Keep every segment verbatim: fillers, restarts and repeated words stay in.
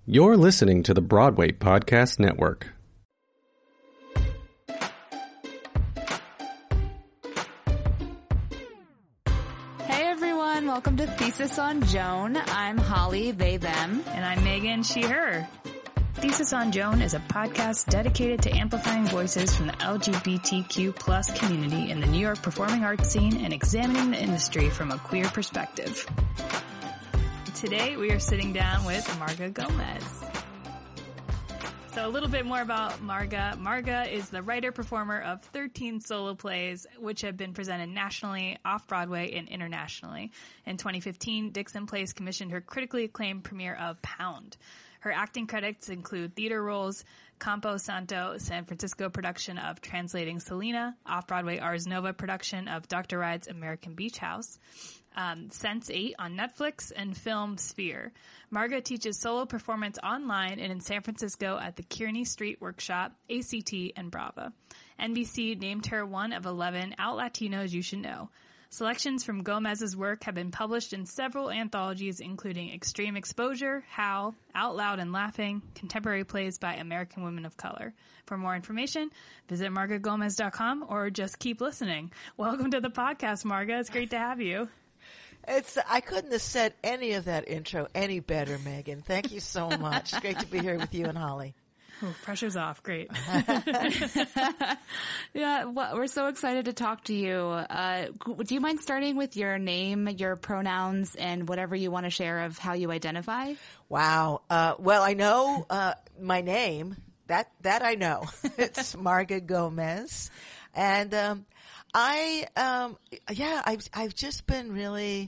You're listening to the Broadway Podcast Network. Hey everyone, welcome to Thesis on Joan. I'm Holly, they, them. And I'm Megan, she, her. Thesis on Joan is a podcast dedicated to amplifying voices from the L G B T Q plus community in the New York performing arts scene and examining the industry from a queer perspective. Today we are sitting down with Marga Gomez. So a little bit more about Marga. Marga is the writer-performer of thirteen solo plays, which have been presented nationally, off-Broadway, and internationally. In twenty fifteen, Dixon Place commissioned her critically acclaimed premiere of Pound. Her acting credits include theater roles, Campo Santo San Francisco production of Translating Selena, off-Broadway Ars Nova production of Doctor Ride's American Beach House, Um, Sense eight on Netflix, and film Sphere. Marga teaches solo performance online and in San Francisco at the Kearney Street Workshop, A C T, and Brava. N B C named her one of eleven Out Latinos You Should Know. Selections from Gomez's work have been published in several anthologies, including Extreme Exposure, How, Out Loud and Laughing, Contemporary Plays by American Women of Color. For more information, visit marga gomez dot com or just keep listening. Welcome to the podcast, Marga. It's great to have you. It's I couldn't have said any of that intro any better, Megan. Thank you so much. It's great to be here with you and Holly. Oh, pressure's off. Great. Yeah, well, we're so excited to talk to you. Uh, do you mind starting with your name, your pronouns, and whatever you want to share of how you identify? Wow. Uh, well, I know uh, my name. That that I know. It's Marga Gomez, and um, I um, yeah, I've I've just been really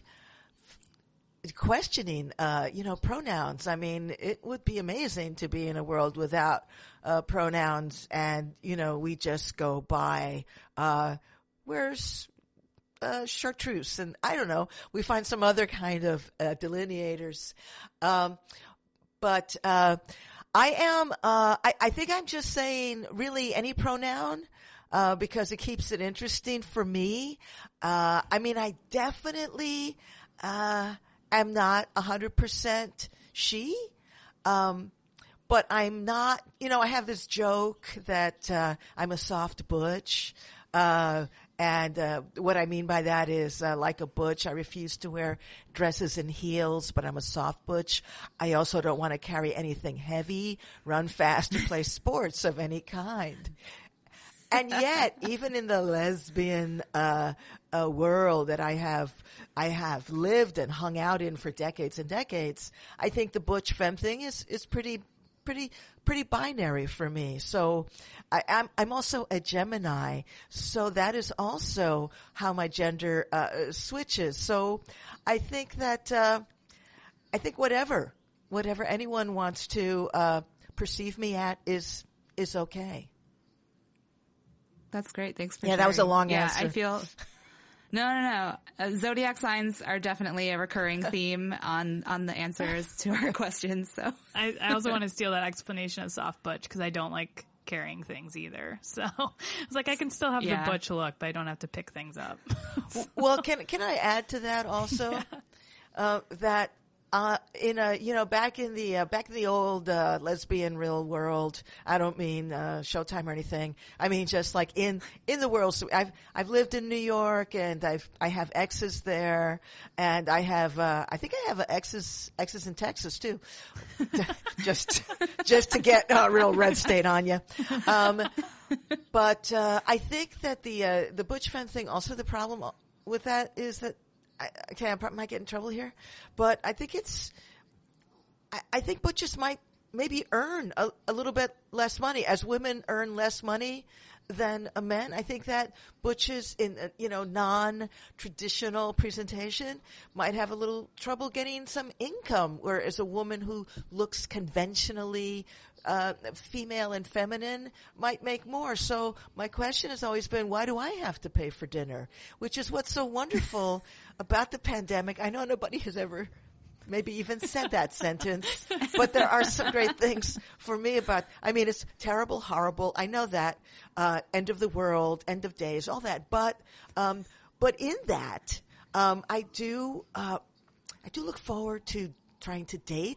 questioning, uh, you know, pronouns. I mean, it would be amazing to be in a world without uh, pronouns, and you know, we just go by uh, where's uh, chartreuse, and I don't know. We find some other kind of uh, delineators, um, but uh, I am. Uh, I, I think I'm just saying really any pronoun. Uh, because it keeps it interesting for me. Uh, I mean, I definitely, uh, am not a hundred percent she. Um, but I'm not, you know, I have this joke that, uh, I'm a soft butch. Uh, and, uh, what I mean by that is, uh, like a butch, I refuse to wear dresses and heels, but I'm a soft butch. I also don't want to carry anything heavy, run fast, or play sports of any kind. And yet, even in the lesbian uh, uh, world that I have, I have lived and hung out in for decades and decades, I think the butch femme thing is is pretty, pretty, pretty binary for me. So, I, I'm I'm also a Gemini, so that is also how my gender uh, switches. So, I think that uh, I think whatever whatever anyone wants to uh, perceive me at is is okay. That's great. Thanks for yeah, sharing. that was a long yeah, answer. I feel... No, no, no. Uh, zodiac signs are definitely a recurring theme on, on the answers to our questions. So I, I also want to steal that explanation of soft butch because I don't like carrying things either. So it's like I can still have yeah. the butch look, but I don't have to pick things up. Well, can can I add to that also? Yeah. Uh, that uh, in a you know back in the uh, back in the old uh, lesbian real world, I don't mean uh, Showtime or anything. I mean just like in in the world. So I've I've lived in New York, and I've I have exes there, and I have uh, I think I have exes exes in Texas too. just just to get a real red state on you. Um, but uh, I think that the uh, the butch femme thing, also the problem with that is that. I, okay, I might get in trouble here, but I think it's, I, I think butches might maybe earn a, a little bit less money. As women earn less money than a men, I think that butches in, a, you know, non-traditional presentation might have a little trouble getting some income, whereas a woman who looks conventionally uh, female and feminine might make more. So my question has always been, why do I have to pay for dinner? Which is what's so wonderful about the pandemic. I know nobody has ever maybe even said that sentence, but there are some great things for me about, I mean, it's terrible, horrible. I know that, uh, end of the world, end of days, all that. But, um, but in that, um, I do, uh, I do look forward to trying to date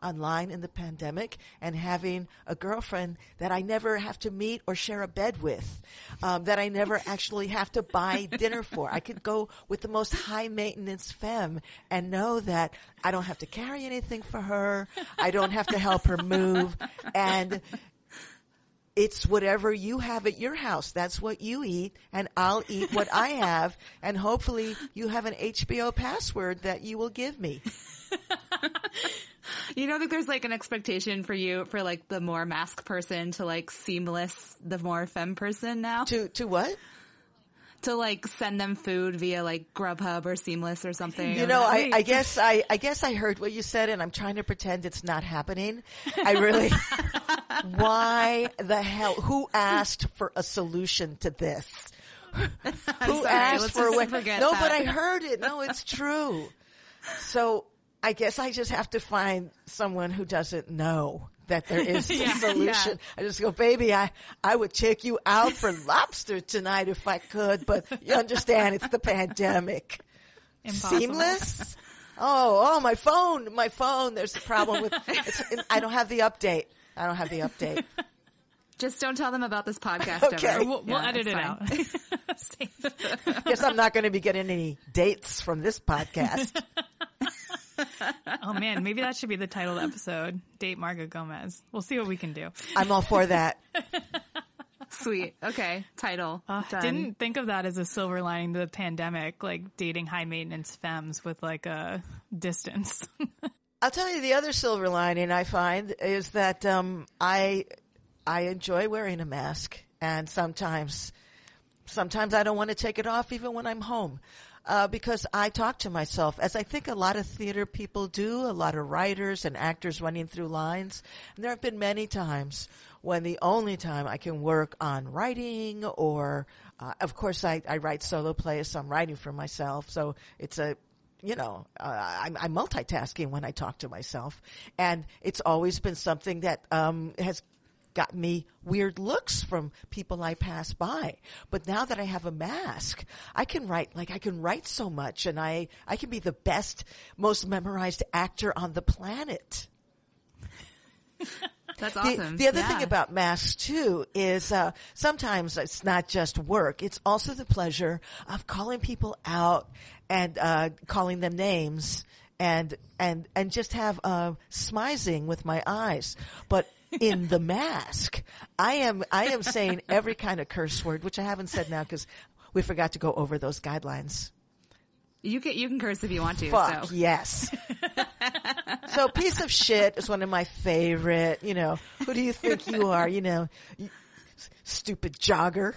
online in the pandemic and having a girlfriend that I never have to meet or share a bed with, um, that I never actually have to buy dinner for. I could go with the most high maintenance femme and know that I don't have to carry anything for her. I don't have to help her move. And it's whatever you have at your house. That's what you eat, and I'll eat what I have, and hopefully you have an H B O password that you will give me. You don't think there's like an expectation for you, for like the more mask person to like seamless the more femme person now? To to what? To like send them food via like Grubhub or Seamless or something. You know, I, I guess I, I guess I heard what you said, and I'm trying to pretend it's not happening. I really, why the hell, who asked for a solution to this? Who sorry, asked let's for just a way? forget No, that. but I heard it. No, it's true. So I guess I just have to find someone who doesn't know that there is a Yeah, solution. I just go, baby, I, I would take you out for lobster tonight if I could, but you understand it's the pandemic. Impossible. Seamless? Oh, oh, my phone, my phone. There's a problem with, it's, I don't have the update. I don't have the update. Just don't tell them about this podcast Okay. ever. We'll, we'll Yeah, edit it's it fine. out. Guess I'm not going to be getting any dates from this podcast. Oh man, maybe that should be the title of the episode. Date Marga Gomez. We'll see what we can do. I'm all for that. Sweet. Okay. Title. Uh, Done. didn't think of that as a silver lining to the pandemic, like dating high maintenance femmes with like a distance. I'll tell you the other silver lining I find is that um, I I enjoy wearing a mask, and sometimes sometimes I don't want to take it off even when I'm home. Uh, because I talk to myself, as I think a lot of theater people do, a lot of writers and actors running through lines. And there have been many times when the only time I can work on writing or, uh, of course, I, I write solo plays, so I'm writing for myself. So it's a, you know, uh, I'm, I'm multitasking when I talk to myself. And it's always been something that um, has got me weird looks from people I pass by. But now that I have a mask, I can write, like I can write so much, and I, I can be the best, most memorized actor on the planet. That's The, awesome. the other Yeah. thing about masks too is uh, sometimes it's not just work. It's also the pleasure of calling people out and uh, calling them names and and and just have uh, smizing with my eyes. But in the mask, I am I am saying every kind of curse word, which I haven't said now because we forgot to go over those guidelines. You can you can curse if you want to. Fuck, So yes. So piece of shit is one of my favorite, you know, who do you think you are, you know, you, stupid jogger.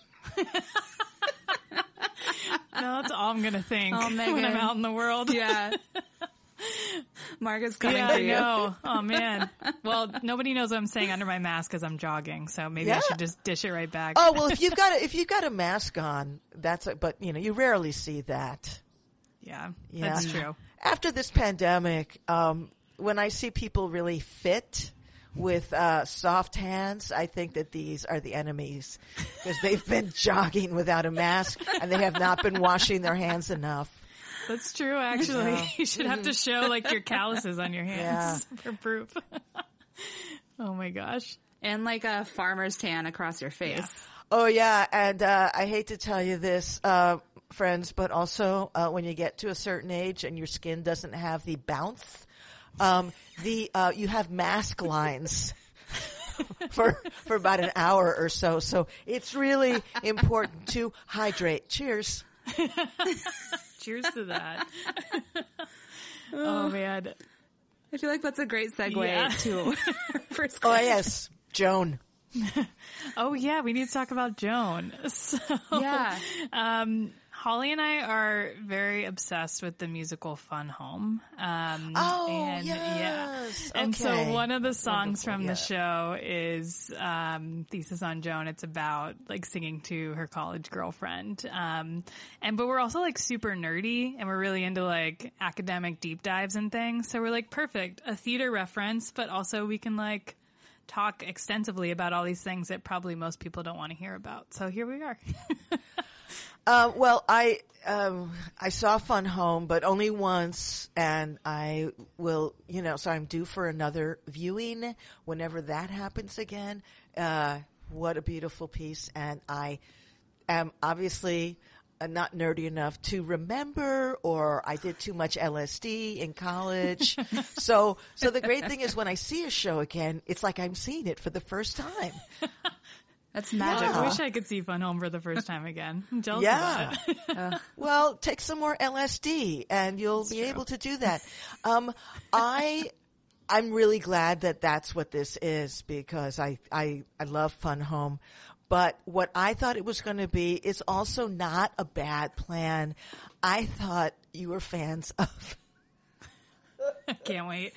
No, that's all I'm gonna think Oh, when Megan. I'm out in the world. yeah. Marga's coming Yeah, for I you. know. Oh man. Well, nobody knows what I'm saying under my mask because I'm jogging, so maybe I Yeah. should just dish it right back. Oh, well, if you've got a, if you've got a mask on, that's a, but you know, you rarely see that. Yeah, Yeah. that's true. After this pandemic, um, when I see people really fit with uh, soft hands, I think that these are the enemies because they've been jogging without a mask and they have not been washing their hands enough. That's true, actually. Yeah. You should have to show like your calluses on your hands for proof. Oh my gosh. And like a farmer's tan across your face. Oh yeah, and uh, I hate to tell you this, uh, friends, but also uh, when you get to a certain age and your skin doesn't have the bounce, um, the uh, you have mask lines for for about an hour or so. So it's really important to hydrate. Cheers. Cheers to that. Oh man. I feel like that's a great segue Yeah. to our first Oh question. yes, Joan. Oh yeah, we need to talk about Joan. So, Yeah. um, Holly and I are very obsessed with the musical Fun Home. Um, Oh, and, yes. Yeah. And so Okay. one of the songs Wonderful, from yeah. the show is, um, Thesis on Joan. It's about like singing to her college girlfriend. Um, and, but we're also like super nerdy and we're really into like academic deep dives and things. So we're like, perfect, a theater reference, but also we can like talk extensively about all these things that probably most people don't want to hear about. So here we are. Uh, well, I um, I saw Fun Home, but only once, and I will, you know, so I'm due for another viewing whenever that happens again. Uh, what a beautiful piece, and I am obviously uh, not nerdy enough to remember, or I did too much L S D in college. so, so the great thing is when I see a show again, it's like I'm seeing it for the first time. That's magic. I wish I could see Fun Home for the first time again. I'm jealous Yeah. about it. Uh, Well, take some more L S D and you'll be able to do that. Um, I, I'm really glad that that's what this is because I, I, I love Fun Home. But what I thought it was going to be is also not a bad plan. I thought you were fans of Can't wait.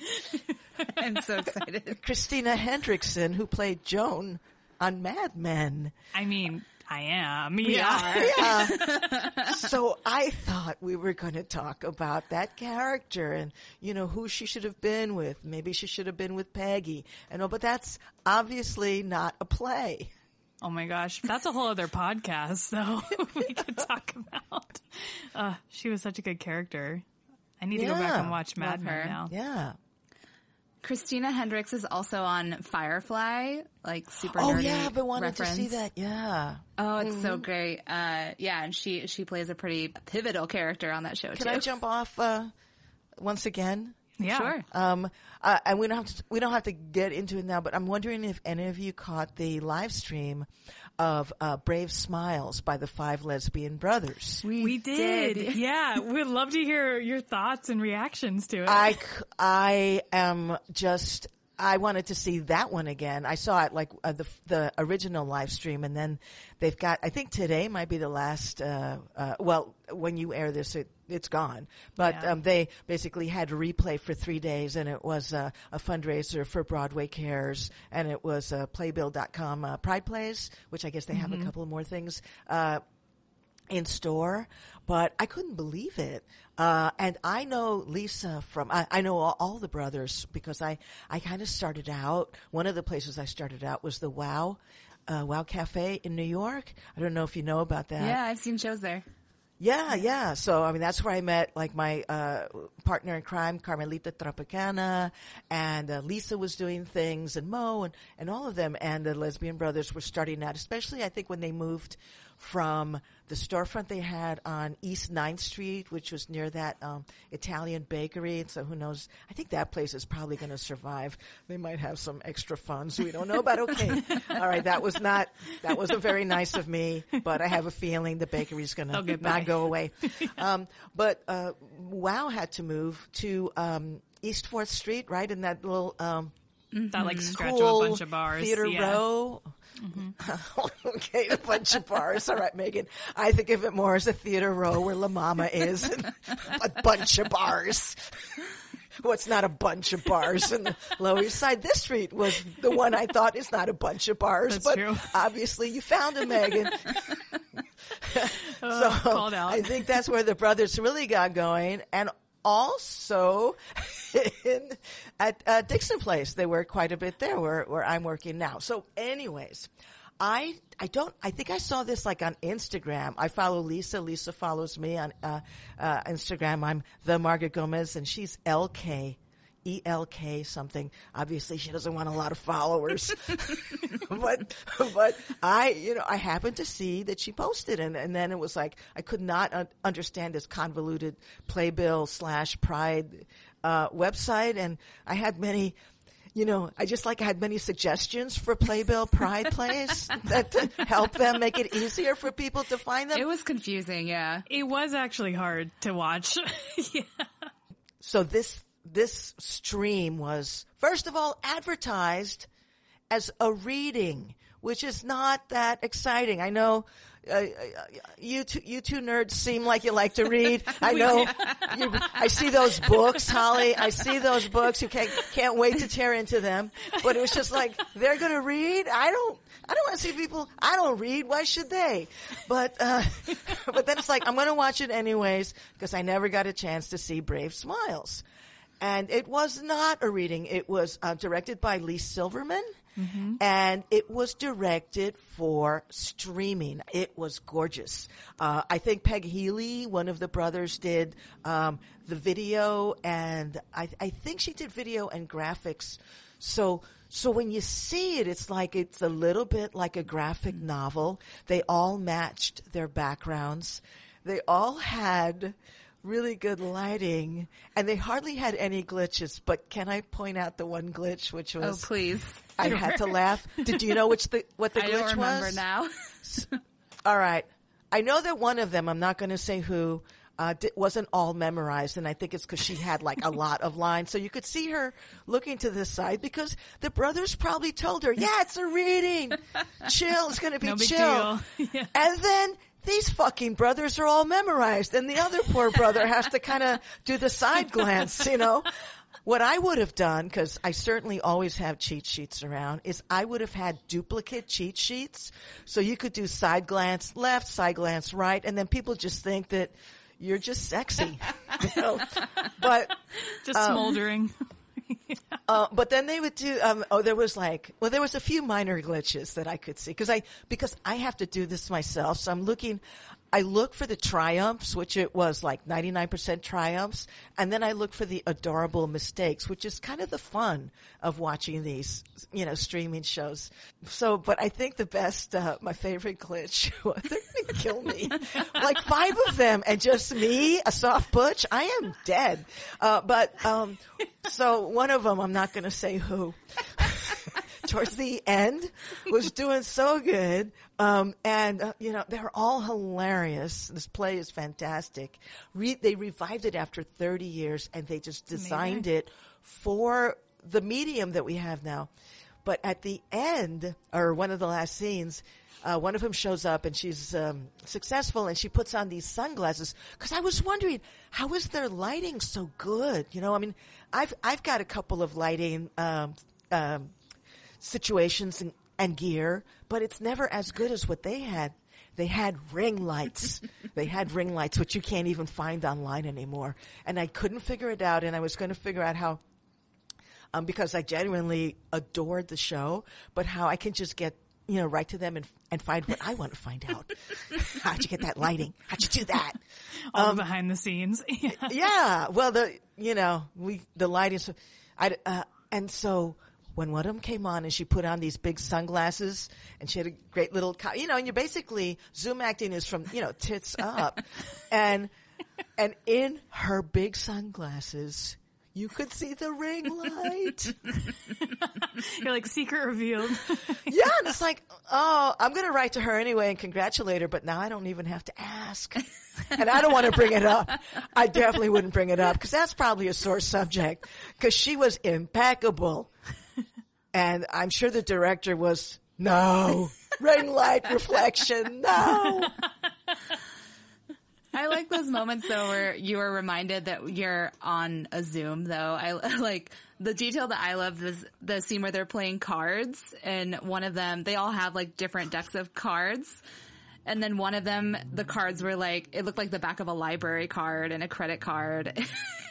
I'm so excited. Christina Hendrickson, who played Joan on Mad Men. I mean, I am. Yeah. Yeah. So I thought we were going to talk about that character and, you know, who she should have been with. Maybe she should have been with Peggy. And all, but that's obviously not a play. Oh my gosh. That's a whole other podcast, though, we could talk about. Uh, she was such a good character. I need to go back Yeah. and watch Mad Love Men her. now. Yeah. Christina Hendricks is also on Firefly, like super Oh, nerdy yeah, I've been wanting reference. to see that. Yeah. Oh, it's so great. Uh, yeah, and she she plays a pretty pivotal character on that show Can too. I jump off uh, once again? Yeah. Sure. Um, uh, and we don't have to, we don't have to get into it now, but I'm wondering if any of you caught the live stream of uh, Brave Smiles by the Five Lesbian Brothers. We did. Yeah. We'd love to hear your thoughts and reactions to it. I, c- I am just, I wanted to see that one again. I saw it like uh, the the original live stream, and then they've got, I think today might be the last, uh, uh, well, when you air this, it, it's gone. But Yeah. um, they basically had a replay for three days, and it was uh, a fundraiser for Broadway Cares, and it was uh, playbill dot com uh, Pride Plays, which I guess they have a couple more things uh in store, but I couldn't believe it. Uh, and I know Lisa from, I, I know all, all the brothers because I, I kind of started out, one of the places I started out was the Wow, uh, Wow Cafe in New York. I don't know if you know about that. Yeah, I've seen shows there. Yeah, yeah. So, I mean, that's where I met, like, my uh partner in crime, Carmelita Tropicana, and uh, Lisa was doing things, and Mo, and, and all of them, and the Lesbian Brothers were starting out, especially, I think, when they moved from the storefront they had on East ninth Street, which was near that um Italian bakery. And so who knows? I think that place is probably going to survive. They might have some extra funds we don't know about. Okay. All right. That was not, that wasn't very nice of me, but I have a feeling the bakery's going They'll to get by. not go away. Um, but, uh, Wow had to move to, um, East fourth Street, right? In that little, um, that like stretch cool of a bunch of bars. theater yeah. row. Okay, a bunch of bars. All right, Megan. I think of it more as a theater row where La Mama is. A bunch of bars. What's not a bunch of bars in the Lower East Side? This street was the one I thought is not a bunch of bars, That's but true. obviously you found it, Megan. Oh, So called out. I think that's where the brothers really got going. And also in, at uh, Dixon Place, they were quite a bit there where, where I'm working now. So anyways, I, I don't, I think I saw this like on Instagram. I follow Lisa. Lisa follows me on, uh, uh, Instagram. I'm the Margaret Gomez and she's L K. E L K something. Obviously, she doesn't want a lot of followers, but but I, you know, I happened to see that she posted, and and then it was like I could not un- understand this convoluted Playbill slash Pride uh, website, and I had many. You know, I just like I had many suggestions for Playbill Pride plays that to help them make it easier for people to find them. It was confusing, yeah. It was actually hard to watch. Yeah. So this this stream was, first of all, advertised as a reading, which is not that exciting. I know uh, you two, you two nerds seem like you like to read. I know. You, I see those books, Holly. I see those books. You can't can't wait to tear into them. But it was just like they're going to read. I don't. I don't want to see people. I don't read. Why should they? But uh, but then it's like I'm going to watch it anyways because I never got a chance to see Brave Smiles. And it was not a reading. It was uh, directed by Lee Silverman. Mm-hmm. And it was directed for streaming. It was gorgeous. Uh, I think Peg Healy, one of the brothers, did um, the video, and I, I think she did video and graphics. So, so when you see it, it's like it's a little bit like a graphic novel. They all matched their backgrounds. They all had really good lighting, and they hardly had any glitches. But can I point out the one glitch, which was? Oh, please! I had to laugh. Did you know which the what the I glitch don't remember was? now. All right, I know that one of them. I'm not going to say who. Uh, di- wasn't all memorized, and I think it's because she had like a lot of lines. So you could see her looking to the side because the brothers probably told her, "Yeah, it's a reading. Chill. It's going to be No big chill." deal. Yeah. And then these fucking brothers are all memorized, and the other poor brother has to kind of do the side glance, you know. What I would have done, because I certainly always have cheat sheets around, is I would have had duplicate cheat sheets. So you could do side glance left, side glance right, and then people just think that you're just sexy, you know. But Just um, smoldering. uh, but then they would do. Um, oh, there was like, well, there was a few minor glitches that I could see because I because I have to do this myself. So I'm looking. I look for the triumphs, which it was like ninety-nine percent triumphs, and then I look for the adorable mistakes, which is kind of the fun of watching these, you know, streaming shows. So, but I think the best, uh, my favorite glitch, they're going to kill me. Like five of them and just me, a soft butch, I am dead. Uh, but, um, so one of them, I'm not going to say who. Towards the end was doing so good. Um, and, uh, you know, they're all hilarious. This play is fantastic. Re- they revived it after thirty years and they just designed Amazing. it for the medium that we have now. But at the end, or one of the last scenes, uh, one of them shows up and she's, um, successful and she puts on these sunglasses. Cause I was wondering, how is their lighting so good? You know, I mean, I've, I've got a couple of lighting, um, um, situations and, and gear, but it's never as good as what they had. They had ring lights. They had ring lights, which you can't even find online anymore. And I couldn't figure it out, and I was going to figure out how, um, because I genuinely adored the show, but how I can just get, you know, right to them and and find what I want to find out. How'd you get that lighting? How'd you do that? All Um, behind the scenes. Yeah. yeah. Well, the, you know, we, the lighting, so I, uh, and so when one of them came on and she put on these big sunglasses and she had a great little, co- you know, and you basically, Zoom acting is from, you know, tits up. and, and in her big sunglasses, you could see the ring light. You're like, secret revealed. Yeah. And it's like, oh, I'm going to write to her anyway and congratulate her, but now I don't even have to ask. And I don't want to bring it up. I definitely wouldn't bring it up because that's probably a sore subject because she was impeccable. And I'm sure the director was, no, ring light reflection, no. I like those moments though where you are reminded that you're on a Zoom though. I like the detail that I love is the scene where they're playing cards and one of them, they all have like different decks of cards. And then one of them, the cards were like, it looked like the back of a library card and a credit card.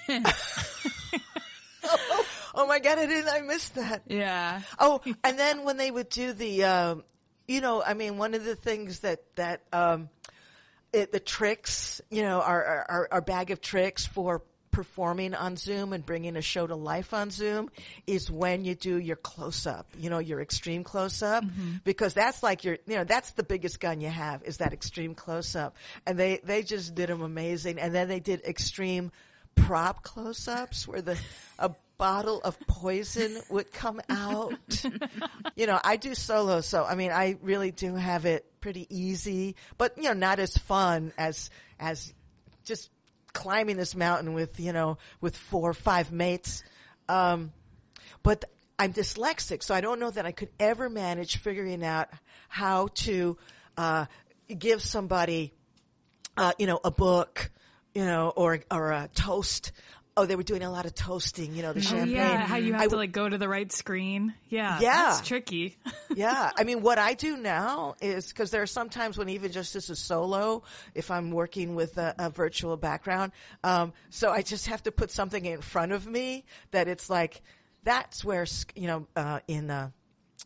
oh, oh my God, I didn't, I missed that. Yeah. Oh, and then when they would do the, um, you know, I mean, one of the things that, that, um, it, the tricks, you know, our, our, our bag of tricks for performing on Zoom and bringing a show to life on Zoom is when you do your close-up, you know, your extreme close-up, mm-hmm. because that's like your, you know, that's the biggest gun you have is that extreme close-up. And they, they just did them amazing. And then they did extreme prop close-ups where the, a bottle of poison would come out. You know, I do solo, so I mean, I really do have it pretty easy, but you know, not as fun as, as just climbing this mountain with, you know, with four or five mates. Um, but I'm dyslexic, so I don't know that I could ever manage figuring out how to, uh, give somebody, uh, you know, a book, you know, or, or a toast. Oh, they were doing a lot of toasting, you know, the Oh, champagne. yeah, how you have I, to like go to the right screen. Yeah, Yeah. that's tricky. Yeah. I mean, what I do now is, because there are some times when even just as a solo, if I'm working with a, a virtual background, um, so I just have to put something in front of me that it's like, that's where, you know, uh, in, uh,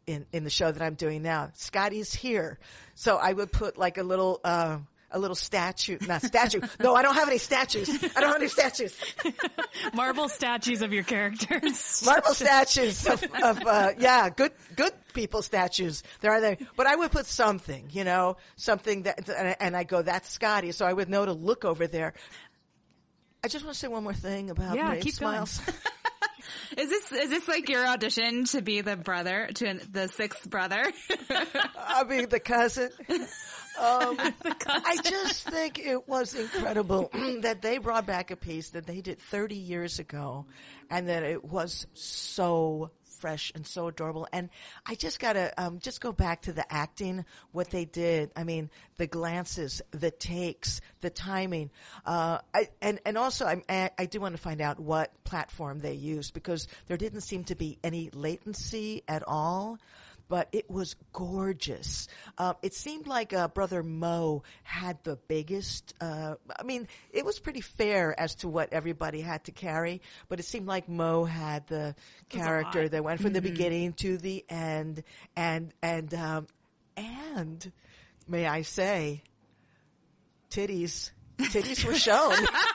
in, in the show that I'm doing now. Scotty's here. So I would put like a little, uh, a little statue, not statue. No, I don't have any statues. I don't have any statues. Marble statues of your characters. Marble statues of, of uh, yeah, good, good people statues. There are there. But I would put something, you know, something that, and I go, that's Scotty. So I would know to look over there. I just want to say one more thing about yeah, Brave keep Smiles. Is this is this like your audition to be the brother, to the sixth brother? I'll be the cousin. Um, I just think it was incredible that they brought back a piece that they did thirty years ago, and that it was so fresh and so adorable. And I just gotta um, just go back to the acting, what they did. I mean, the glances, the takes, the timing, uh, I, and and also I, I do want to find out what platform they used, because there didn't seem to be any latency at all. But it was gorgeous. Uh, it seemed like uh, Brother Mo had the biggest, uh, I mean, it was pretty fair as to what everybody had to carry, but it seemed like Mo had the character that went from mm-hmm. the beginning to the end. And, and, um, and, may I say, titties. Titties were shown.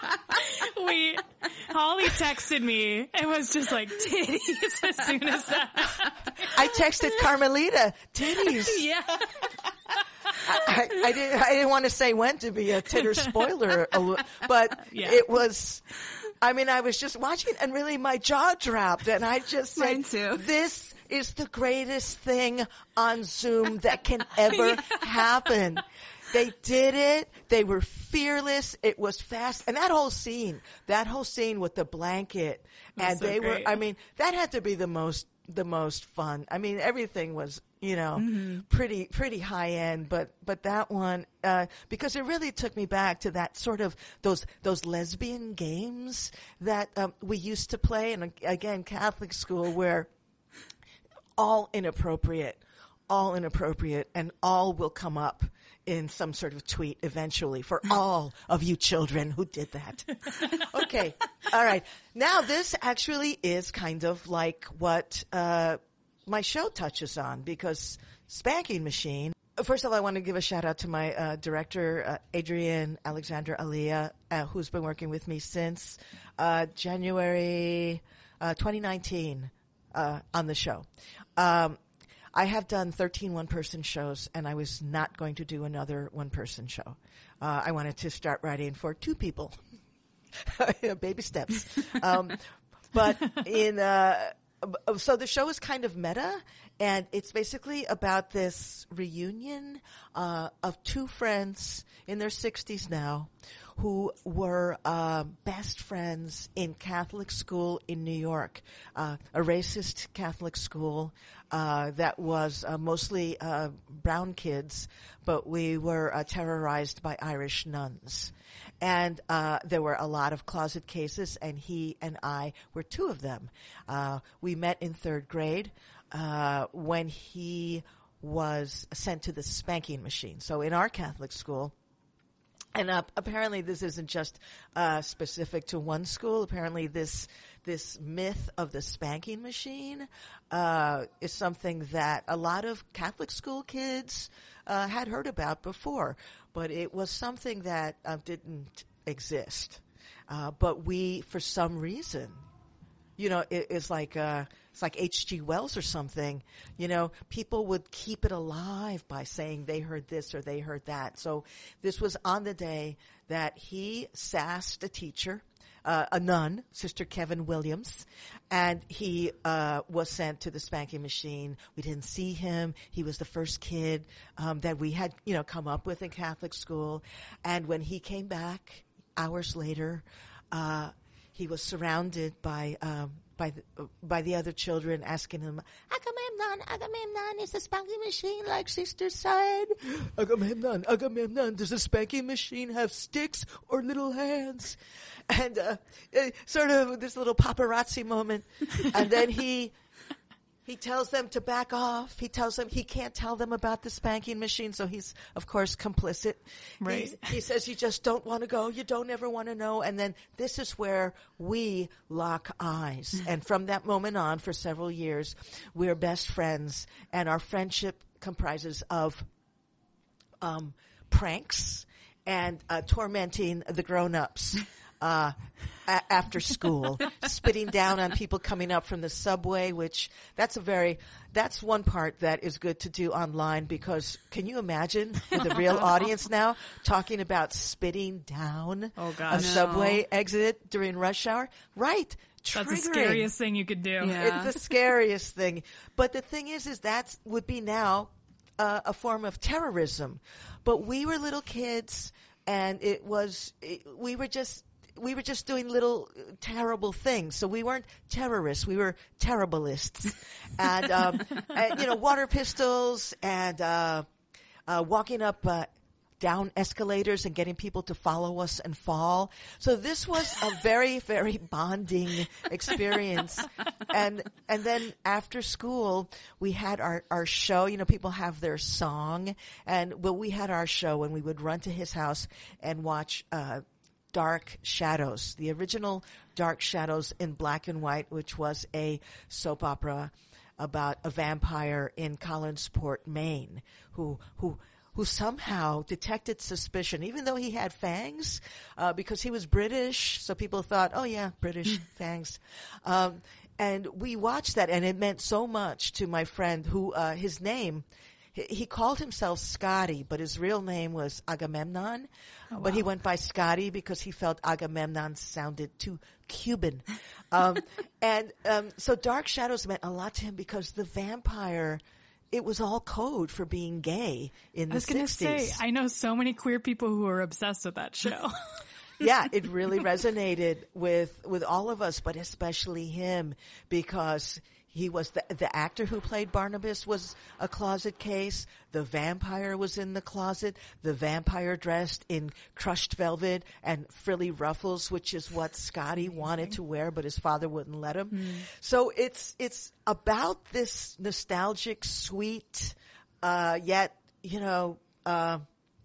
We, Holly texted me and was just like, titties as soon as that. I texted Carmelita, titties. Yeah. I, I didn't, I didn't want to say when to be a titter spoiler, but yeah. It was, I mean, I was just watching and really my jaw dropped and I just said, Mine too. This is the greatest thing on Zoom that can ever yeah. happen. They did it. They were fearless. It was fast. And that whole scene, that whole scene with the blanket, and so they great. were, I mean, that had to be the most, the most fun. I mean, everything was, you know, mm-hmm. pretty, pretty high end, but, but that one, uh, because it really took me back to that sort of, those, those lesbian games that, um, we used to play. And again, Catholic school, where all inappropriate, all inappropriate, and all will come up in some sort of tweet eventually for all of you children who did that. Okay. All right. Now this actually is kind of like what, uh, my show touches on, because Spanking Machine. First of all, I want to give a shout out to my, uh, director, uh, Adrienne Alexandra Aliyah, uh, who's been working with me since, uh, January, uh, twenty nineteen, uh, on the show. Um, I have done thirteen one-person shows, and I was not going to do another one-person show. Uh, I wanted to start writing for two people. Baby steps. Um, but in, uh, so the show is kind of meta, and it's basically about this reunion, uh, of two friends in their sixties now, who were uh, best friends in Catholic school in New York, uh, a racist Catholic school uh, that was uh, mostly uh, brown kids, but we were uh, terrorized by Irish nuns. And uh, there were a lot of closet cases, and he and I were two of them. Uh, we met in third grade uh, when he was sent to the spanking machine. So in our Catholic school, and uh, apparently this isn't just uh, specific to one school. Apparently this this myth of the spanking machine uh, is something that a lot of Catholic school kids uh, had heard about before, but it was something that uh, didn't exist. Uh, but we, for some reason, you know, it, it's like uh, it's like H G Wells or something. You know, people would keep it alive by saying they heard this or they heard that. So this was on the day that he sassed a teacher, uh, a nun, Sister Kevin Williams, and he uh, was sent to the spanking machine. We didn't see him. He was the first kid um, that we had, you know, come up with in Catholic school. And when he came back hours later, uh, he was surrounded by um, by the, uh, by the other children, asking him, "Agamemnon, Agamemnon, is the spanking machine like Sister said? Agamemnon, Agamemnon, does the spanking machine have sticks or little hands?" And uh, uh, sort of this little paparazzi moment, and then he He tells them to back off. He tells them he can't tell them about the spanking machine, so he's, of course, complicit. Right. He, he says you just don't want to go. You don't ever want to know. And then this is where we lock eyes. And from that moment on, for several years, we're best friends. And our friendship comprises of um, pranks and uh, tormenting the grown-ups. Uh, a- after school, spitting down on people coming up from the subway, which that's a very, that's one part that is good to do online, because can you imagine with a real audience now talking about spitting down Oh, a gosh. subway exit during rush hour? Right. That's the Triggering. scariest thing you could do. Yeah. It's the scariest thing. But the thing is, is that would be now uh, a form of terrorism. But we were little kids, and it was, it, we were just, we were just doing little uh, terrible things. So we weren't terrorists. We were terriblists. and, um, and, you know, water pistols and, uh, uh, walking up, uh, down escalators and getting people to follow us and fall. So this was a very, very bonding experience. And, and then after school, we had our, our show. You know, people have their song, and, well, we had our show, and we would run to his house and watch, uh, Dark Shadows, the original Dark Shadows in black and white, which was a soap opera about a vampire in Collinsport, Maine, who, who, who somehow detected suspicion, even though he had fangs, uh, because he was British. So people thought, oh yeah, British fangs. Um, and we watched that, and it meant so much to my friend who, uh, his name, he, he called himself Scotty, but his real name was Agamemnon. Oh, wow. But he went by Scotty because he felt Agamemnon sounded too Cuban. Um, and, um, so Dark Shadows meant a lot to him because the vampire, it was all code for being gay in the I was going to sixties. say, I know so many queer people who are obsessed with that show. Yeah, it really resonated with, with all of us, but especially him, because he was the, the actor who played Barnabas was a closet case. The vampire was in the closet. The vampire dressed in crushed velvet and frilly ruffles, which is what Scotty wanted to wear, but his father wouldn't let him. Mm. So it's, it's about this nostalgic, sweet, uh, yet, you know, uh,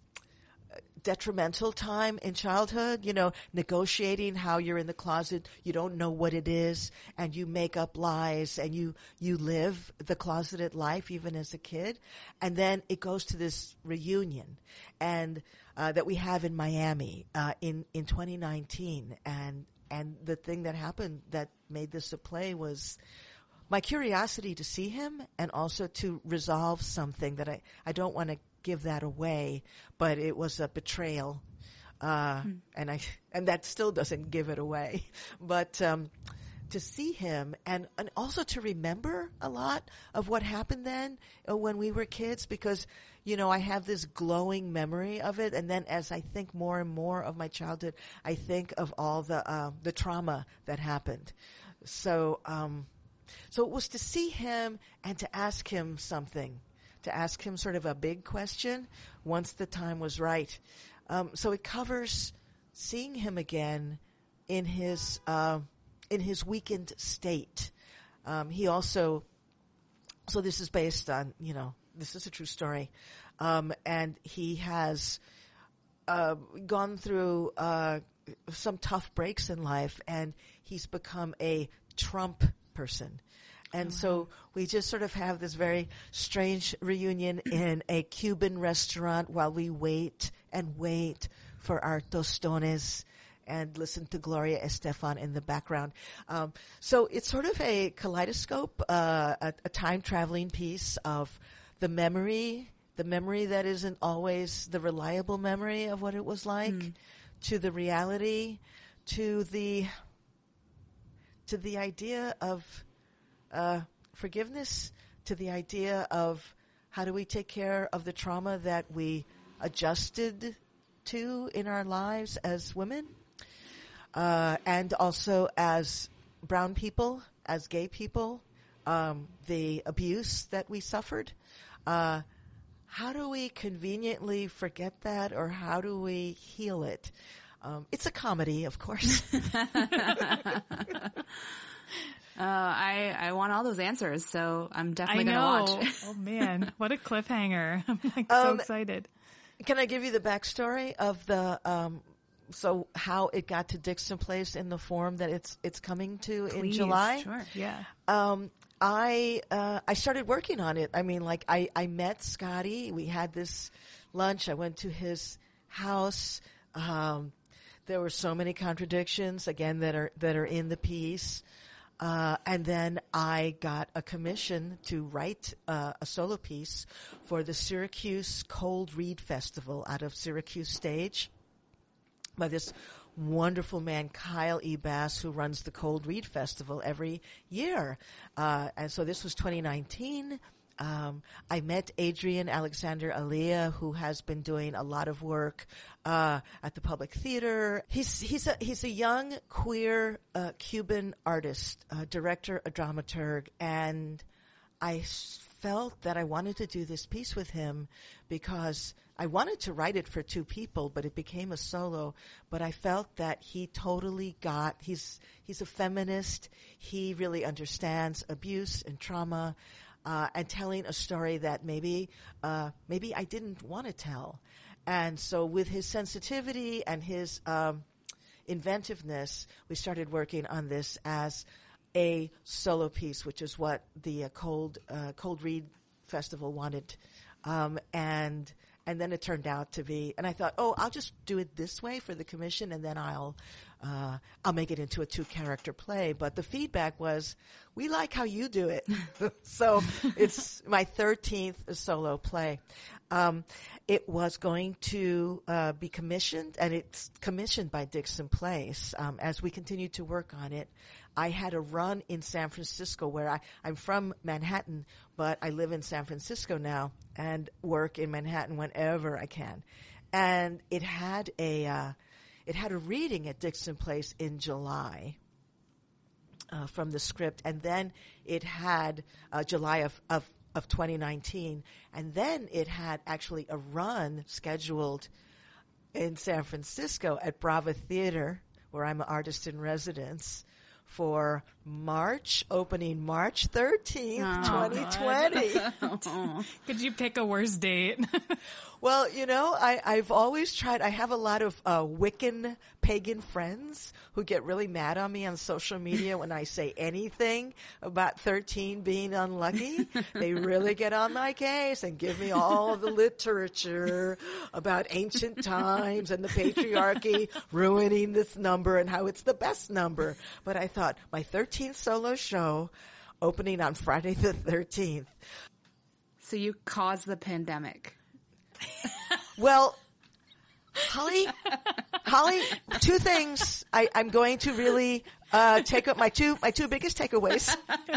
detrimental time in childhood, you know, negotiating how you're in the closet, you don't know what it is, and you make up lies, and you, you live the closeted life even as a kid. And then it goes to this reunion, and, uh, that we have in Miami, uh, in, in twenty nineteen. And, and the thing that happened that made this a play was my curiosity to see him, and also to resolve something that I, I don't want to give that away, but it was a betrayal, uh, hmm. and I, and that still doesn't give it away, but, um, to see him, and, and also to remember a lot of what happened then uh, when we were kids, because, you know, I have this glowing memory of it, and then as I think more and more of my childhood, I think of all the, uh, the trauma that happened. So, um, so it was to see him and to ask him something. To ask him sort of a big question once the time was right. Um, so it covers seeing him again in his uh, in his weakened state. Um, he also, so this is based on, you know, this is a true story, um, and he has uh, gone through uh, some tough breaks in life, and he's become a Trump person. And so we just sort of have this very strange reunion in a Cuban restaurant while we wait and wait for our tostones and listen to Gloria Estefan in the background. Um, so it's sort of a kaleidoscope, uh, a, a time-traveling piece of the memory, the memory that isn't always the reliable memory of what it was like, mm. to the reality, to the to the idea of Uh, forgiveness, to the idea of how do we take care of the trauma that we adjusted to in our lives as women, uh, and also as brown people, as gay people, um, the abuse that we suffered. Uh, how do we conveniently forget that, or how do we heal it? Um, it's a comedy, of course. Uh, I, I want all those answers, so I'm definitely I going know. to watch. Oh man, what a cliffhanger. I'm like Um, so excited. Can I give you the backstory of the, um, so how it got to Dixon Place in the form that it's, it's coming to in Please. July? Sure. Yeah. Um, I, uh, I started working on it. I mean, like I, I met Scotty. We had this lunch. I went to his house. Um, there were so many contradictions again that are, that are in the piece. Uh, and then I got a commission to write uh, a solo piece for the Syracuse Cold Read Festival out of Syracuse Stage by this wonderful man, Kyle E. Bass, who runs the Cold Read Festival every year. Uh, and so this was twenty nineteen. Um, I met Adrian Alexander Alea, who has been doing a lot of work uh, at the Public Theater. He's he's a he's a young queer uh, Cuban artist, uh, director, a dramaturg, and I felt that I wanted to do this piece with him because I wanted to write it for two people, but it became a solo. But I felt that he totally got, he's, he's a feminist. He really understands abuse and trauma, uh, and telling a story that maybe, uh, maybe I didn't want to tell. And so with his sensitivity and his, um, inventiveness, we started working on this as a solo piece, which is what the uh, Cold uh, Cold Read Festival wanted, um, and and then it turned out to be. And I thought, oh, I'll just do it this way for the commission, and then I'll uh, I'll make it into a two character play. But the feedback was, we like how you do it, so it's my thirteenth solo play. Um, it was going to uh, be commissioned, and it's commissioned by Dixon Place. Um, as we continue to work on it, I had a run in San Francisco where I, I'm from Manhattan, but I live in San Francisco now and work in Manhattan whenever I can. And it had a, uh, it had a reading at Dixon Place in July. Uh, from the script, and then it had uh, July of, of of twenty nineteen, and then it had actually a run scheduled in San Francisco at Brava Theater, where I'm an artist in residence, for March, opening March thirteenth, Oh, twenty twenty. Could you pick a worse date? Well, you know, I, I've always tried, I have a lot of uh, Wiccan pagan friends who get really mad on me on social media when I say anything about thirteen being unlucky. They really get on my case and give me all of the literature about ancient times and the patriarchy ruining this number and how it's the best number. But I thought, my thirteenth solo show opening on Friday the thirteenth. So you caused the pandemic. Well, Holly, Holly, two things. I, I'm going to really uh, take up my two my two biggest takeaways.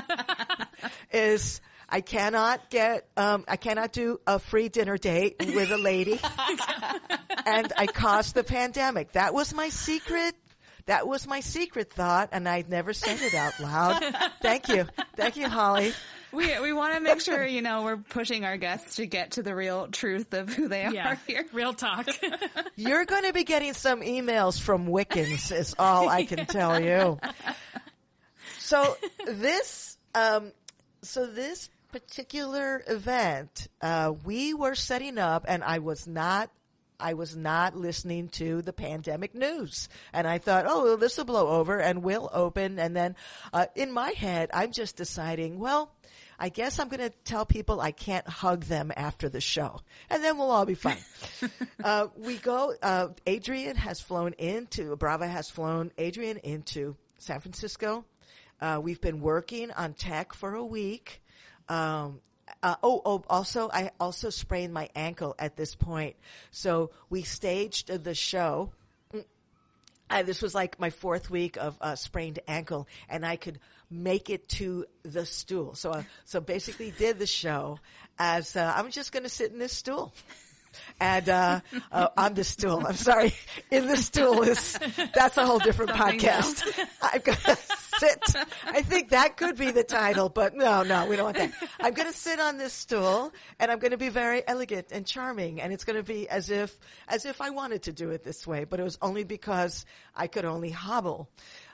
Is I cannot get um, I cannot do a free dinner date with a lady, and I caused the pandemic. That was my secret. That was my secret thought, and I'd never said it out loud. Thank you, thank you, Holly. We we want to make sure, you know, we're pushing our guests to get to the real truth of who they Yeah, are here. real talk. You're going to be getting some emails from Wiccans, is all I can tell you. So this, um, so this particular event, uh, we were setting up, and I was not. I was not listening to the pandemic news. And I thought, oh, well, this will blow over and we'll open. And then uh, in my head, I'm just deciding, well, I guess I'm going to tell people I can't hug them after the show. And then we'll all be fine. uh, we go, uh, Adrian has flown into, Brava has flown Adrian into San Francisco. Uh, we've been working on tech for a week. Um, Uh, oh, oh, also, I also sprained my ankle at this point. So we staged the show. I, this was like my fourth week of uh, sprained ankle, and I could make it to the stool. So, uh, so basically did the show as, uh, I'm just going to sit in this stool. And, uh, uh, on the stool, I'm sorry, in the stool is, that's a whole different Something podcast. I've got to sit. I think that could be the title, but no, no, we don't want that. I'm going to sit on this stool, and I'm going to be very elegant and charming, and it's going to be as if, as if I wanted to do it this way, but it was only because I could only hobble.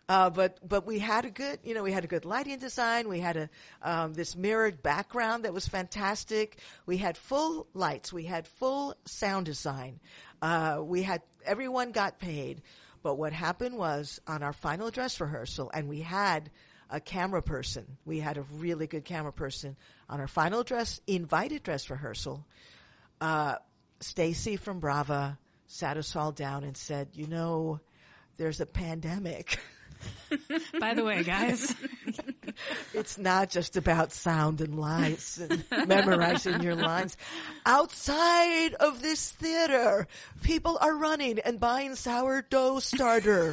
Uh, but, but we had a good, you know, we had a good lighting design. We had a, um, this mirrored background that was fantastic. We had full lights. We had full sound design. Uh, we had, everyone got paid. But what happened was on our final dress rehearsal, and we had a camera person. We had a really good camera person on our final dress, invited dress rehearsal. Uh, Stacy from Brava sat us all down and said, you know, there's a pandemic. By the way, guys, it's not just about sound and lights and memorizing your lines. Outside of this theater, people are running and buying sourdough starter.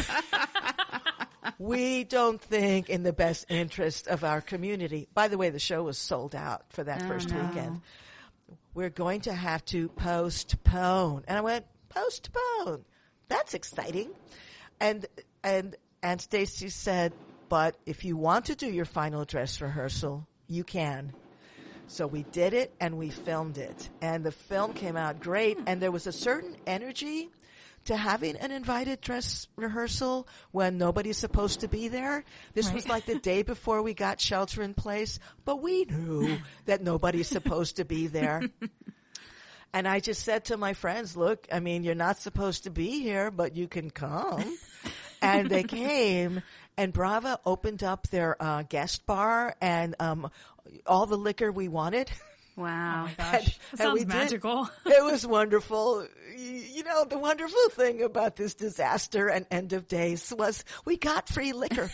We don't think in the best interest of our community. By the way, the show was sold out for that Oh, first no. weekend. We're going to have to postpone. And I went, postpone? That's exciting. And, and, and Stacy said, but if you want to do your final dress rehearsal, you can. So we did it and we filmed it. And the film came out great. And there was a certain energy to having an invited dress rehearsal when nobody's supposed to be there. This Right. was like the day before we got shelter in place, but we knew that nobody's supposed to be there. And I just said to my friends, look, I mean, you're not supposed to be here, but you can come. And they came, and Brava opened up their uh, guest bar and um, all the liquor we wanted. Wow. Oh my gosh, And- that and sounds we did- magical. It was wonderful. You, you know, the wonderful thing about this disaster and end of days was we got free liquor.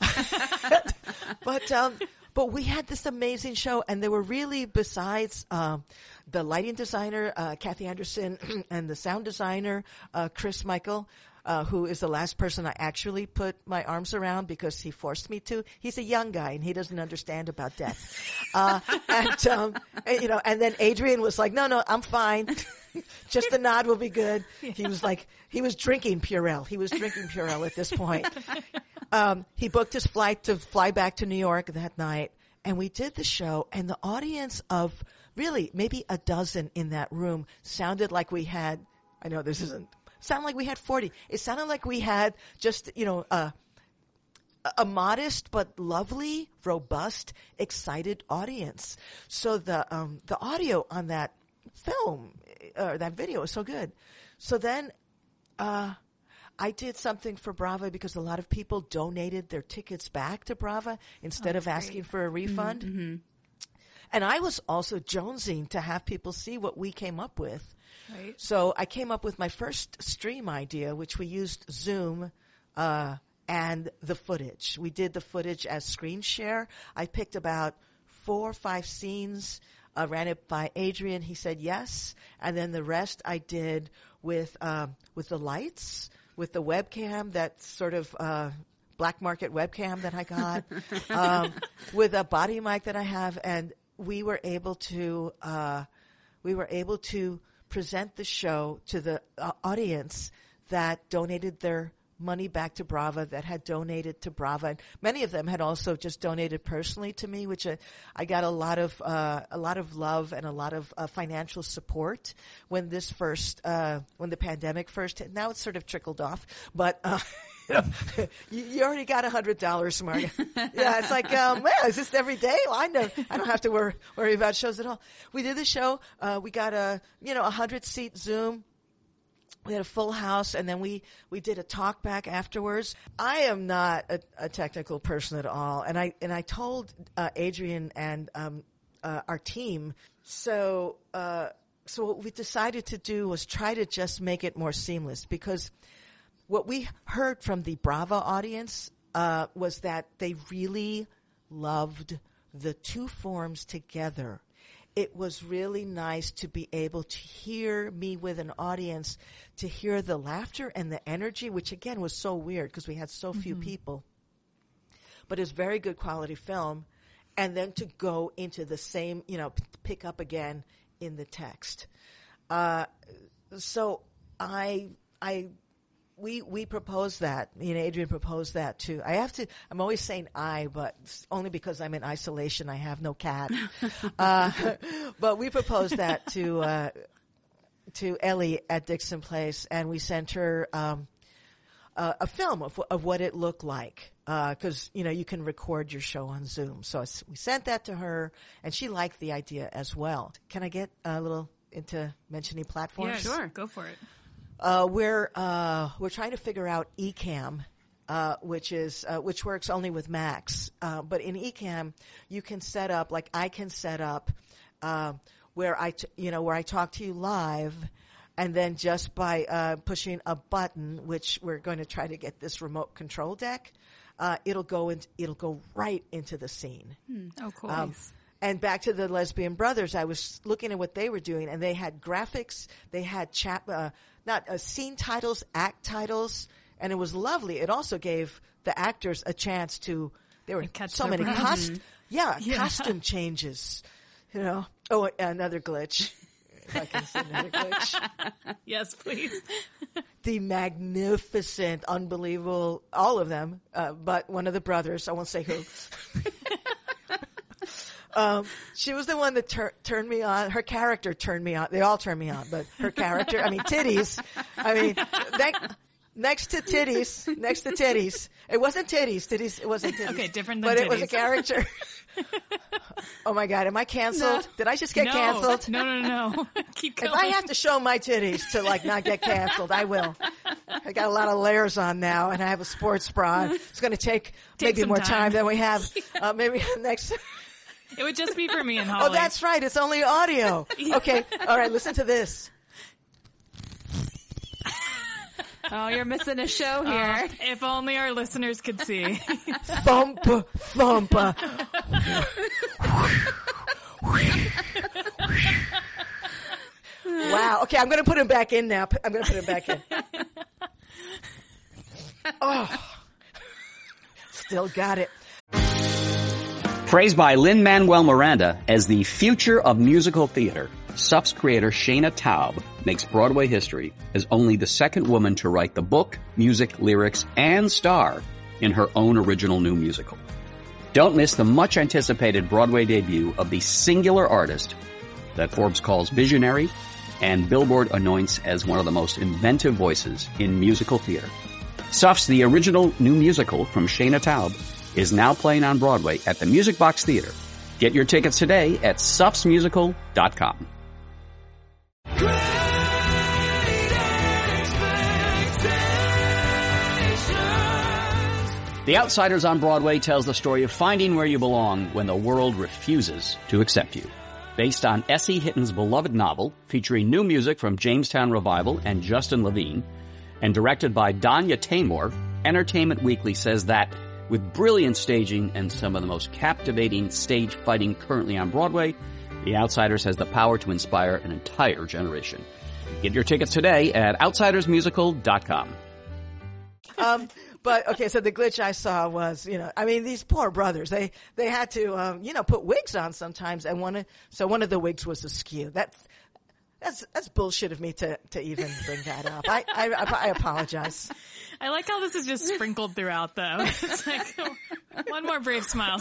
but, um, but we had this amazing show, and there were really, besides, um, the lighting designer, uh, Kathy Anderson, and the sound designer, uh, Chris Michael, Uh, who is the last person I actually put my arms around because he forced me to. He's a young guy and he doesn't understand about death. Uh, and, um, and, you know, and then Adrian was like, no, no, I'm fine. Just a nod will be good. He was like, he was drinking Purell. He was drinking Purell at this point. Um, he booked his flight to fly back to New York that night, and we did the show, and the audience of really maybe a dozen in that room sounded like we had, I know this isn't, sounded like we had forty. It sounded like we had just, you know, uh, a modest but lovely, robust, excited audience. So the um, the audio on that film or that video is so good. So then uh, I did something for Brava because a lot of people donated their tickets back to Brava instead Oh, of that's asking great. for a refund. Mm-hmm. And I was also jonesing to have people see what we came up with. Right. So I came up with my first stream idea, which we used Zoom uh, and the footage. We did the footage as screen share. I picked about four or five scenes, uh, ran it by Adrian. He said yes, and then the rest I did with um, with the lights, with the webcam, that sort of uh, black market webcam that I got, um, with a body mic that I have, and we were able to uh, we were able to. present the show to the uh, audience that donated their money back to Brava, that had donated to Brava. And many of them had also just donated personally to me, which uh, I got a lot of uh, a lot of love and a lot of uh, financial support when this first uh, when the pandemic first hit. Now it's sort of trickled off, but. Uh, You, know, you, you already got a hundred dollars, Marga. Yeah, it's like, um, well, is this every day? Well, I know, I don't have to worry, worry about shows at all. We did the show. Uh, we got a, you know, a hundred seat Zoom. We had a full house, and then we, we did a talk back afterwards. I am not a, a technical person at all, and I and I told uh, Adrian and um, uh, our team. So uh, so what we decided to do was try to just make it more seamless, because what we heard from the Brava audience uh, was that they really loved the two forms together. It was really nice to be able to hear me with an audience, to hear the laughter and the energy, which again was so weird because we had so few Mm-hmm. people. But it's very good quality film. And then to go into the same, you know, p- pick up again in the text. Uh, so I, I, we, we proposed that, you know, Adrian proposed that too. I have to, I'm always saying I, but it's only because I'm in isolation. I have no cat. uh, but we proposed that to, uh, to Ellie at Dixon Place, and we sent her, um, uh, a film of of what it looked like. Because, uh, you know, you can record your show on Zoom. So we sent that to her, and she liked the idea as well. Can I get a little into mentioning platforms? Yeah, sure. Go for it. Uh, we're, uh, we're trying to figure out Ecamm, uh, which is, uh, which works only with Macs. Uh, but in Ecamm, you can set up, like I can set up, uh, where I, t- you know, where I talk to you live, and then just by, uh, pushing a button, which we're going to try to get this remote control deck, Uh, it'll go in, it'll go right into the scene. Hmm. Oh, cool. Um, and back to the Lesbian Brothers, I was looking at what they were doing, and they had graphics, they had chap, uh, not uh, scene titles, act titles, and it was lovely. It also gave the actors a chance to. There were catch so many breath. cost, yeah, Yeah. costume changes. You know, oh, another glitch. If I can say another glitch. Yes, please. The magnificent, unbelievable, all of them, uh, but one of the brothers, I won't say who. um, she was the one that tur- turned me on. Her character turned me on. They all turned me on, but her character, I mean, titties. I mean, ne- next to titties, next to titties. It wasn't titties. Titties, it wasn't titties. Okay, different than But titties. it was a character. Oh my God, am I canceled? No. Did I just get no. canceled? No, no, no, no. Keep going. If I have to show my titties to like not get canceled, I will. I got a lot of layers on now, and I have a sports bra. It's going to take, Take maybe some more time. time than we have. Uh, maybe next. It would just be for me and Holly. Oh, that's right. It's only audio. Okay. All right. Listen to this. Oh, you're missing a show here. Uh, if only our listeners could see. Thump, thump. Wow. Okay, I'm going to put him back in now. I'm going to put him back in. Oh. Still got it. Praised by Lin-Manuel Miranda as the future of musical theater, S U F's creator Shayna Taub makes Broadway history as only the second woman to write the book, music, lyrics, and star in her own original new musical. Don't miss the much-anticipated Broadway debut of the singular artist that Forbes calls visionary and Billboard anoints as one of the most inventive voices in musical theater. S U F's The Original New Musical from Shayna Taub is now playing on Broadway at the Music Box Theater. Get your tickets today at S U Fs musical dot com. The Outsiders on Broadway tells the story of finding where you belong when the world refuses to accept you. Based on Essie Hitton's beloved novel, featuring new music from Jamestown Revival and Justin Levine, and directed by Danya Taymor, Entertainment Weekly says that with brilliant staging and some of the most captivating stage fighting currently on Broadway, The Outsiders has the power to inspire an entire generation. Get your tickets today at outsiders musical dot com. Um, but okay, so the glitch I saw was, you know, I mean, these poor brothers, they, they had to, um, you know, put wigs on sometimes, and one of, so one of the wigs was askew. That's, that's, that's bullshit of me to, to even bring that up. I, I, I apologize. I like how this is just sprinkled throughout, though. It's like, oh, one more brave smile.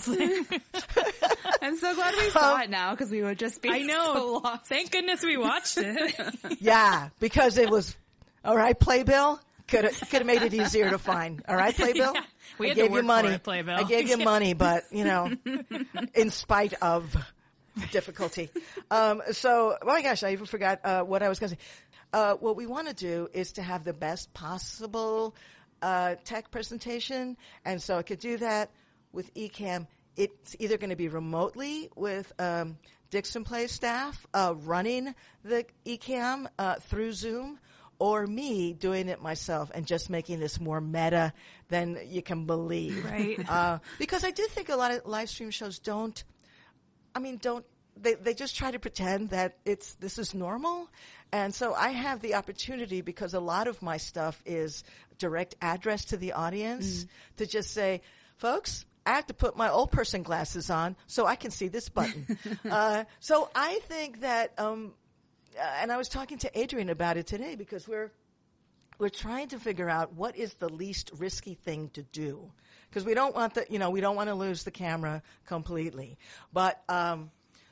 I'm so glad we saw it now, because we would just be I know. so lost. Thank goodness we watched it. Yeah, because it was, all right, Playbill. Could have, could have made it easier to find. All right, Playbill? Yeah, we I had gave to work you money. for it, Playbill. I gave you money, but, you know, in spite of difficulty. Um, so, oh my gosh, I even forgot uh, what I was going to say. Uh, what we want to do is to have the best possible uh, tech presentation, and so I could do that with Ecamm. It's either going to be remotely with um, Dixon Play staff uh, running the Ecamm uh, through Zoom, or me doing it myself and just making this more meta than you can believe. Right. Uh, because I do think a lot of live stream shows don't, I mean, don't, they, they just try to pretend that it's, this is normal. And so I have the opportunity, because a lot of my stuff is direct address to the audience, mm. to just say, folks, I have to put my old person glasses on so I can see this button. uh, so I think that, um, Uh, and I was talking to Adrian about it today, because we're we're trying to figure out what is the least risky thing to do, because we don't want the you know we don't want to lose the camera completely. But um,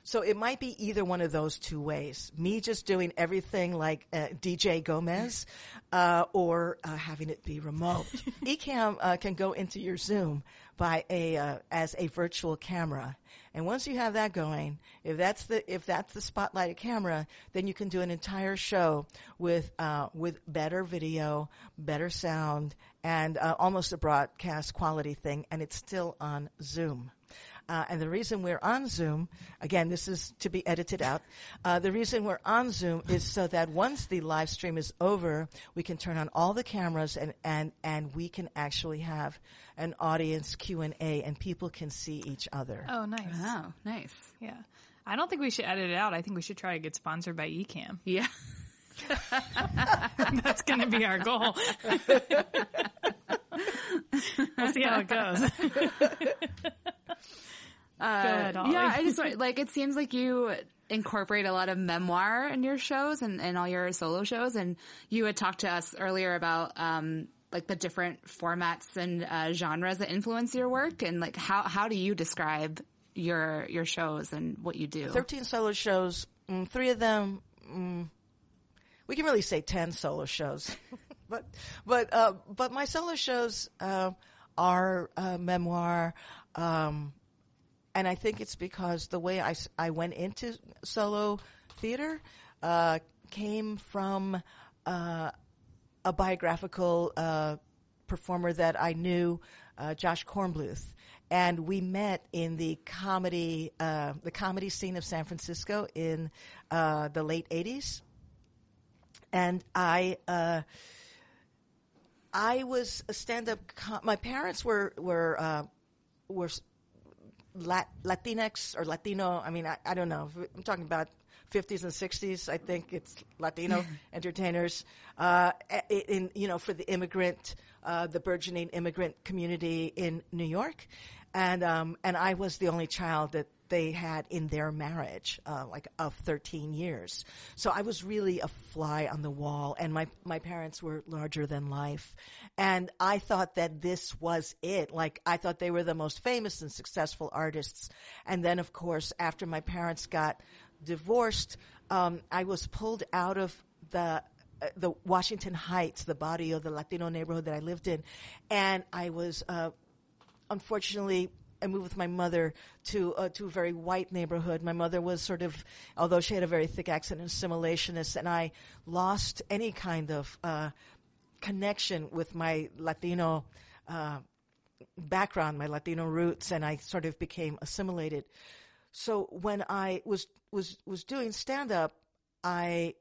So it might be either one of those two ways. Me just doing everything like uh, D J Gomez, uh, or uh, having it be remote. Ecamm uh, can go into your Zoom by a uh, as a virtual camera, and once you have that going, if that's the if that's the spotlighted camera, then you can do an entire show with uh, with better video, better sound, and uh, almost a broadcast quality thing, and it's still on Zoom. Uh, and the reason we're on Zoom, again, this is to be edited out. Uh, the reason we're on Zoom is so that once the live stream is over, we can turn on all the cameras and, and, and we can actually have an audience Q and A and people can see each other. Oh, nice. Oh, nice. Yeah. I don't think we should edit it out. I think we should try to get sponsored by Ecamm. Yeah. That's going to be our goal. We'll see how it goes. Uh, Go ahead, Ollie. yeah, I just want- like it seems like you incorporate a lot of memoir in your shows and, and all your solo shows. And you had talked to us earlier about um, like the different formats and uh, genres that influence your work. And like how how do you describe your your shows and what you do? thirteen solo shows, mm, three of them, mm, we can really say ten solo shows, but but uh, but my solo shows uh, are uh, memoir. Um, And I think it's because the way I, I went into solo theater uh, came from uh, a biographical uh, performer that I knew, uh, Josh Kornbluth, and we met in the comedy uh, the comedy scene of San Francisco in uh, the late eighties, and I uh, I was a stand-up. Com- my parents were were uh, were. Lat- Latinx or Latino, I mean, I, I don't know. I'm talking about fifties and sixties. I think it's Latino entertainers, uh, in, you know, for the immigrant, uh, the burgeoning immigrant community in New York. And, um, and I was the only child that they had in their marriage, uh, like of thirteen years. So I was really a fly on the wall, and my, my parents were larger than life. And I thought that this was it. Like, I thought they were the most famous and successful artists. And then, of course, after my parents got divorced, um, I was pulled out of the uh, the Washington Heights, the barrio, the Latino neighborhood that I lived in. And I was, uh, unfortunately, I moved with my mother to uh, to a very white neighborhood. My mother was sort of, although she had a very thick accent, an assimilationist, and I lost any kind of uh, connection with my Latino uh, background, my Latino roots, and I sort of became assimilated. So when I was was was doing stand up, I.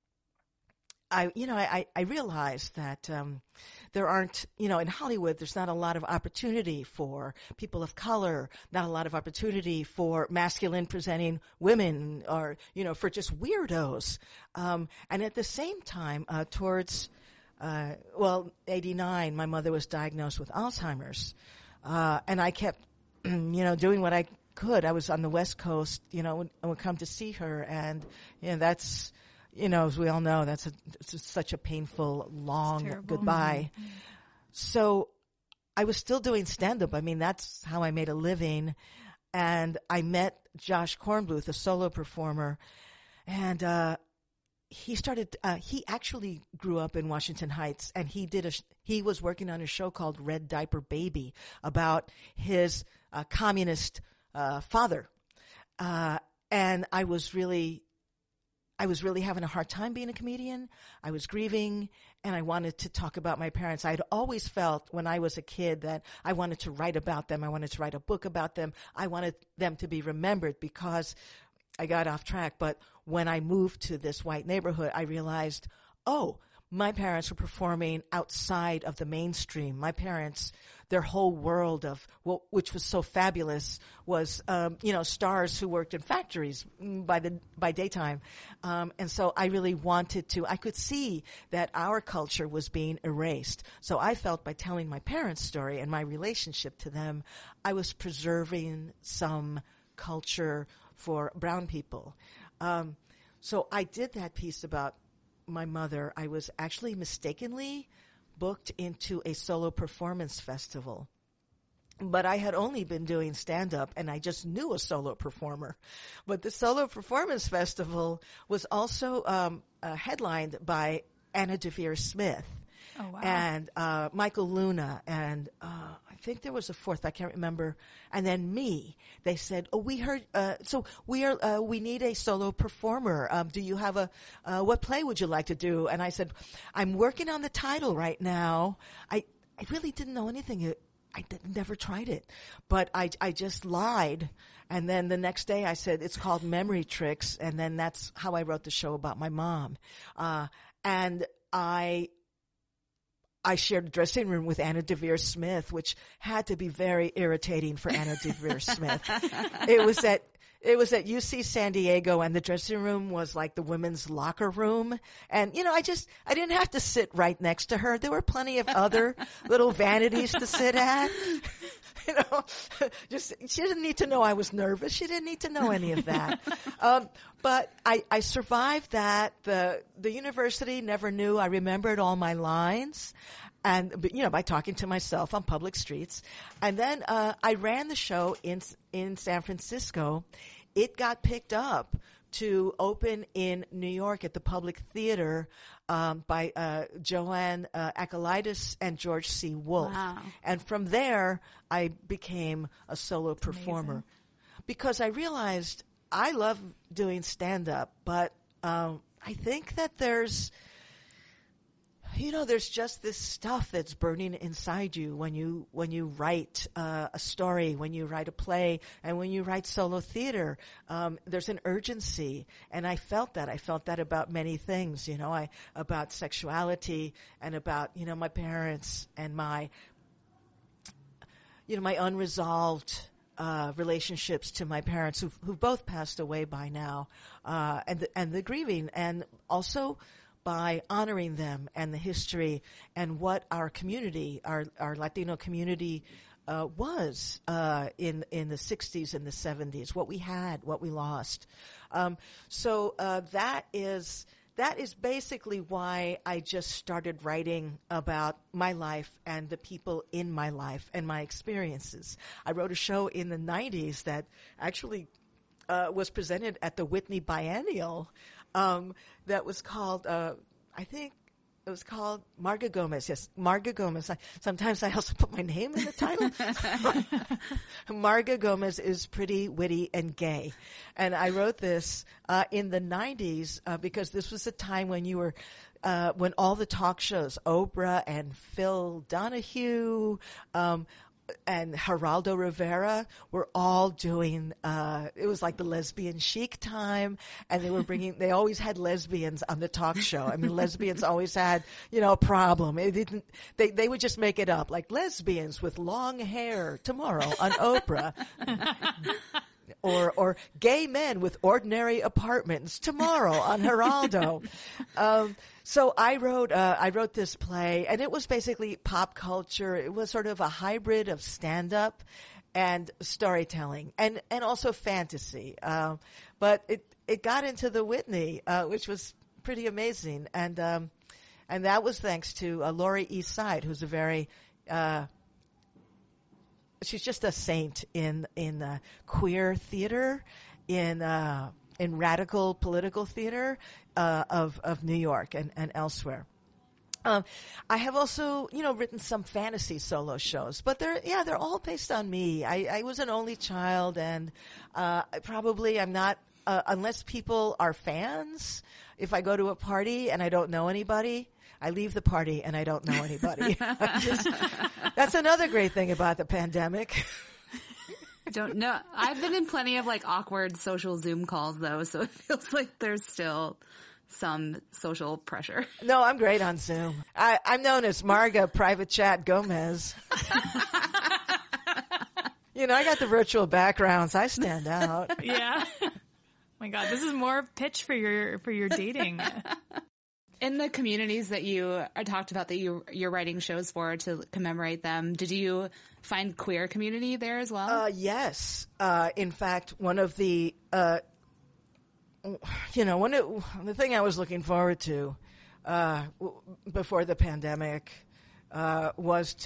I, you know, I, I realized that um, there aren't, you know, in Hollywood, there's not a lot of opportunity for people of color, not a lot of opportunity for masculine presenting women or, you know, for just weirdos. Um, and at the same time, uh, towards, uh, well, eighty-nine, my mother was diagnosed with Alzheimer's. Uh, and I kept, you know, doing what I could. I was on the West Coast, you know, and would come to see her. And, you know, that's, you know, as we all know, that's a, it's just such a painful, long goodbye. Mm-hmm. So I was still doing stand-up. I mean, that's how I made a living. And I met Josh Kornbluth, a solo performer, and uh, he started, uh, he actually grew up in Washington Heights, and he did a, he was working on a show called Red Diaper Baby about his uh, communist uh, father. Uh, and I was really... I was really having a hard time being a comedian. I was grieving, and I wanted to talk about my parents. I had always felt when I was a kid that I wanted to write about them. I wanted to write a book about them. I wanted them to be remembered because I got off track. But when I moved to this white neighborhood, I realized, oh, my parents were performing outside of the mainstream. My parents, their whole world of, well, which was so fabulous, was, um, you know, stars who worked in factories by the by daytime. Um, and so I really wanted to, I could see that our culture was being erased. So I felt by telling my parents' story and my relationship to them, I was preserving some culture for brown people. Um, so I did that piece about my mother. I was actually mistakenly booked into a solo performance festival. but I had only been doing stand-up, and I just knew a solo performer. But the Solo Performance Festival was also um, uh, headlined by Anna Deavere Smith. Oh, wow. And uh, Michael Luna, and uh, I think there was a fourth, I can't remember, and then me. They said, "Oh, we heard. Uh, so we are. Uh, we need a solo performer. Um, do you have a? Uh, what play would you like to do?" And I said, "I'm working on the title right now. I I really didn't know anything. I did, never tried it, but I I just lied." And then the next day I said, "It's called Memory Tricks," and then that's how I wrote the show about my mom. Uh, and I. I shared a dressing room with Anna Deavere Smith, which had to be very irritating for Anna Deavere Smith. It was at it was at U C San Diego, and the dressing room was like the women's locker room. And you know, I just I didn't have to sit right next to her. There were plenty of other little vanities to sit at. You know, just she didn't need to know I was nervous. She didn't need to know any of that. Um, but I, I survived that. The the university never knew I remembered all my lines, and you know, by talking to myself on public streets. And then uh, I ran the show in in San Francisco. It got picked up to open in New York at the Public Theater um, by uh, Joanne uh, Akalaitis and George C. Wolfe. Wow. And from there, I became a solo That's performer amazing. because I realized I love doing stand-up, but um, I think that there's, you know, there's just this stuff that's burning inside you when you when you write uh, a story, when you write a play, and when you write solo theater. Um, there's an urgency, and I felt that. I felt that about many things, you know, I about sexuality and about, you know, my parents and my, you know, my unresolved uh, relationships to my parents who've, who've both passed away by now, uh, and the, and the grieving, and also by honoring them and the history and what our community, our, our Latino community, uh, was uh, in in the sixties and the seventies, what we had, what we lost. Um, so uh, that is that is basically why I just started writing about my life and the people in my life and my experiences. I wrote a show in the nineties that actually uh, was presented at the Whitney Biennial. Um, that was called, uh, I think it was called Marga Gomez. Yes, Marga Gomez. I, sometimes I also put my name in the title. Marga Gomez is pretty, witty, and gay. And I wrote this uh, in the nineties uh, because this was a time when you were, uh, when all the talk shows, Oprah and Phil Donahue, um, and Geraldo Rivera were all doing, uh, it was like the lesbian chic time, and they were bringing, they always had lesbians on the talk show. I mean, lesbians always had, you know, a problem. It didn't, they, they would just make it up, like lesbians with long hair tomorrow on Oprah. Or, or gay men with ordinary apartments tomorrow on Geraldo. Um, so I wrote, uh, I wrote this play, and it was basically pop culture. It was sort of a hybrid of stand-up and storytelling, and, and also fantasy. Um, but it, it got into the Whitney, uh, which was pretty amazing. And, um, and that was thanks to uh, Laurie Eastside, who's a very, uh, she's just a saint in in uh, queer theater, in uh, in radical political theater uh, of of New York and, and elsewhere. Um, I have also, you know, written some fantasy solo shows, but they're yeah they're all based on me. I, I was an only child, and uh, probably I'm not uh, unless people are fans. If I go to a party and I don't know anybody, I leave the party and I don't know anybody. Just, that's another great thing about the pandemic. Don't know. I've been in plenty of like awkward social Zoom calls though, so it feels like there's still some social pressure. No, I'm great on Zoom. I, I'm known as Marga Private Chat Gomez. You know, I got the virtual backgrounds. I stand out. Yeah. Oh my God, this is more pitch for your for your dating. In the communities that you uh, talked about that you, you're writing shows for to commemorate them, did you find queer community there as well? Uh, yes. Uh, in fact, one of the, uh, you know, one of, the thing I was looking forward to uh, w- before the pandemic uh, was to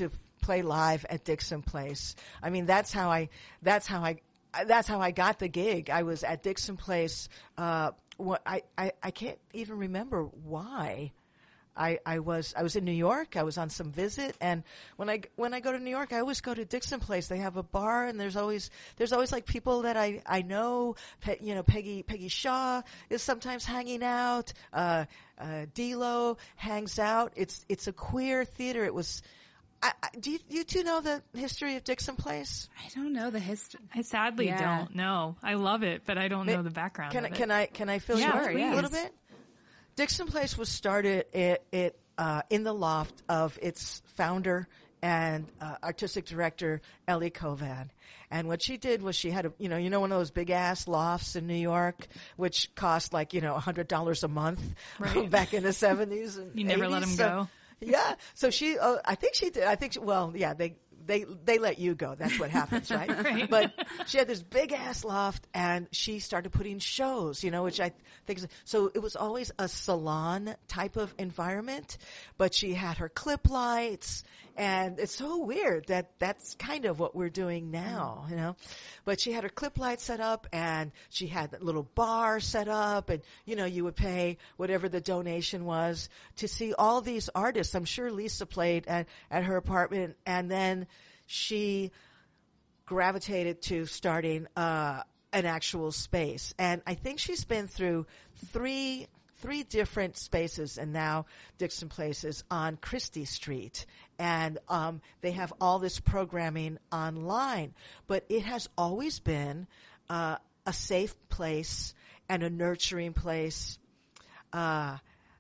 play live at Dixon Place. I mean, that's how I, that's how I, that's how I got the gig. I was at Dixon Place. Uh, what I, I, I can't even remember why. I, I was I was in New York. I was on some visit, and when I when I go to New York, I always go to Dixon Place. They have a bar, and there's always there's always like people that I I know. Pe, you know, Peggy Peggy Shaw is sometimes hanging out. Uh, uh, D-Lo hangs out. It's it's a queer theater. It was. I, I, do you, you two know the history of Dixon Place? I don't know the history. I sadly Yeah. don't know. I love it, but I don't know the background Can of I, it. can I can I fill Yeah, you in please. a little bit? Dixon Place was started it, it uh, in the loft of its founder and uh, artistic director Ellie Kovan. And what she did was she had a, you know, you know, one of those big ass lofts in New York, which cost like, you know, a hundred dollars a month Right. back in the seventies and You never let eighties. 'em So- go. Yeah. So she, uh, I think she did. I think, she, well, yeah, they, they, they let you go. That's what happens, right? Right. But she had this big ass loft and she started putting shows, you know, which I think is, so it was always a salon type of environment, but she had her clip lights and it's so weird that that's kind of what we're doing now, you know, but she had her clip lights set up and she had that little bar set up and, you know, you would pay whatever the donation was to see all these artists. I'm sure Lisa played at, at her apartment and then she gravitated to starting uh, an actual space. And I think she's been through three three different spaces, and now Dixon Place is on Christie Street. And um, they have all this programming online. But it has always been uh, a safe place and a nurturing place uh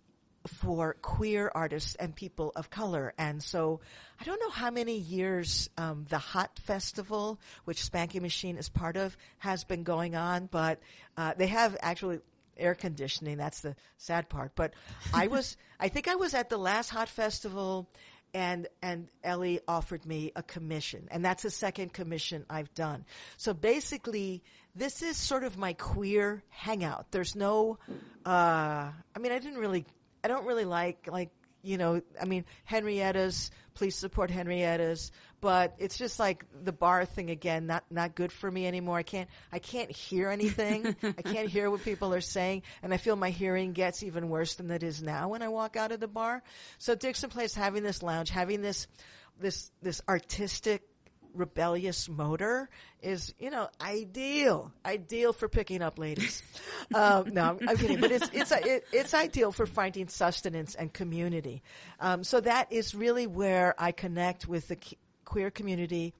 for queer artists and people of color. And so I don't know how many years um, the Hot Festival, which Spanky Machine is part of, has been going on, but uh, they have actually air conditioning. That's the sad part. But I was, I think I was at the last Hot Festival and and Ellie offered me a commission, and that's the second commission I've done. So basically, this is sort of my queer hangout. There's no, uh, I mean, I didn't really I don't really like, like, you know, I mean, Henrietta's, please support Henrietta's, but it's just like the bar thing again, not, not good for me anymore. I can't, I can't hear anything. I can't hear what people are saying, and I feel my hearing gets even worse than it is now when I walk out of the bar. So Dixon Place having this lounge, having this, this, this artistic, rebellious motor is, you know, ideal, ideal for picking up ladies. um, no, I'm, I'm kidding, but it's it's it, it's ideal for finding sustenance and community. Um, so that is really where I connect with the ke- queer community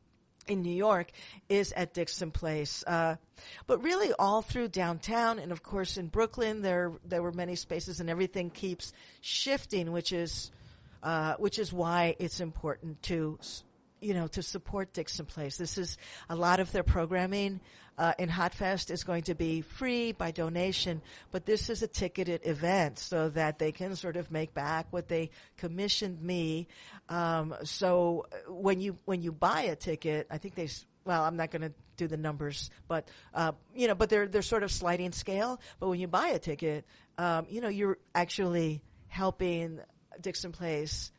in New York is at Dixon Place. Uh, but really all through downtown and of course in Brooklyn there there were many spaces and everything keeps shifting, which is uh, which is why it's important to you know, to support Dixon Place. This is a lot of their programming uh, in Hot Fest is going to be free by donation, but this is a ticketed event so that they can sort of make back what they commissioned me. Um, so when you when you buy a ticket, I think they s- well, I'm not going to do the numbers, but uh, you know, but they're they're sort of sliding scale. But when you buy a ticket, um, you know, you're actually helping Dixon Place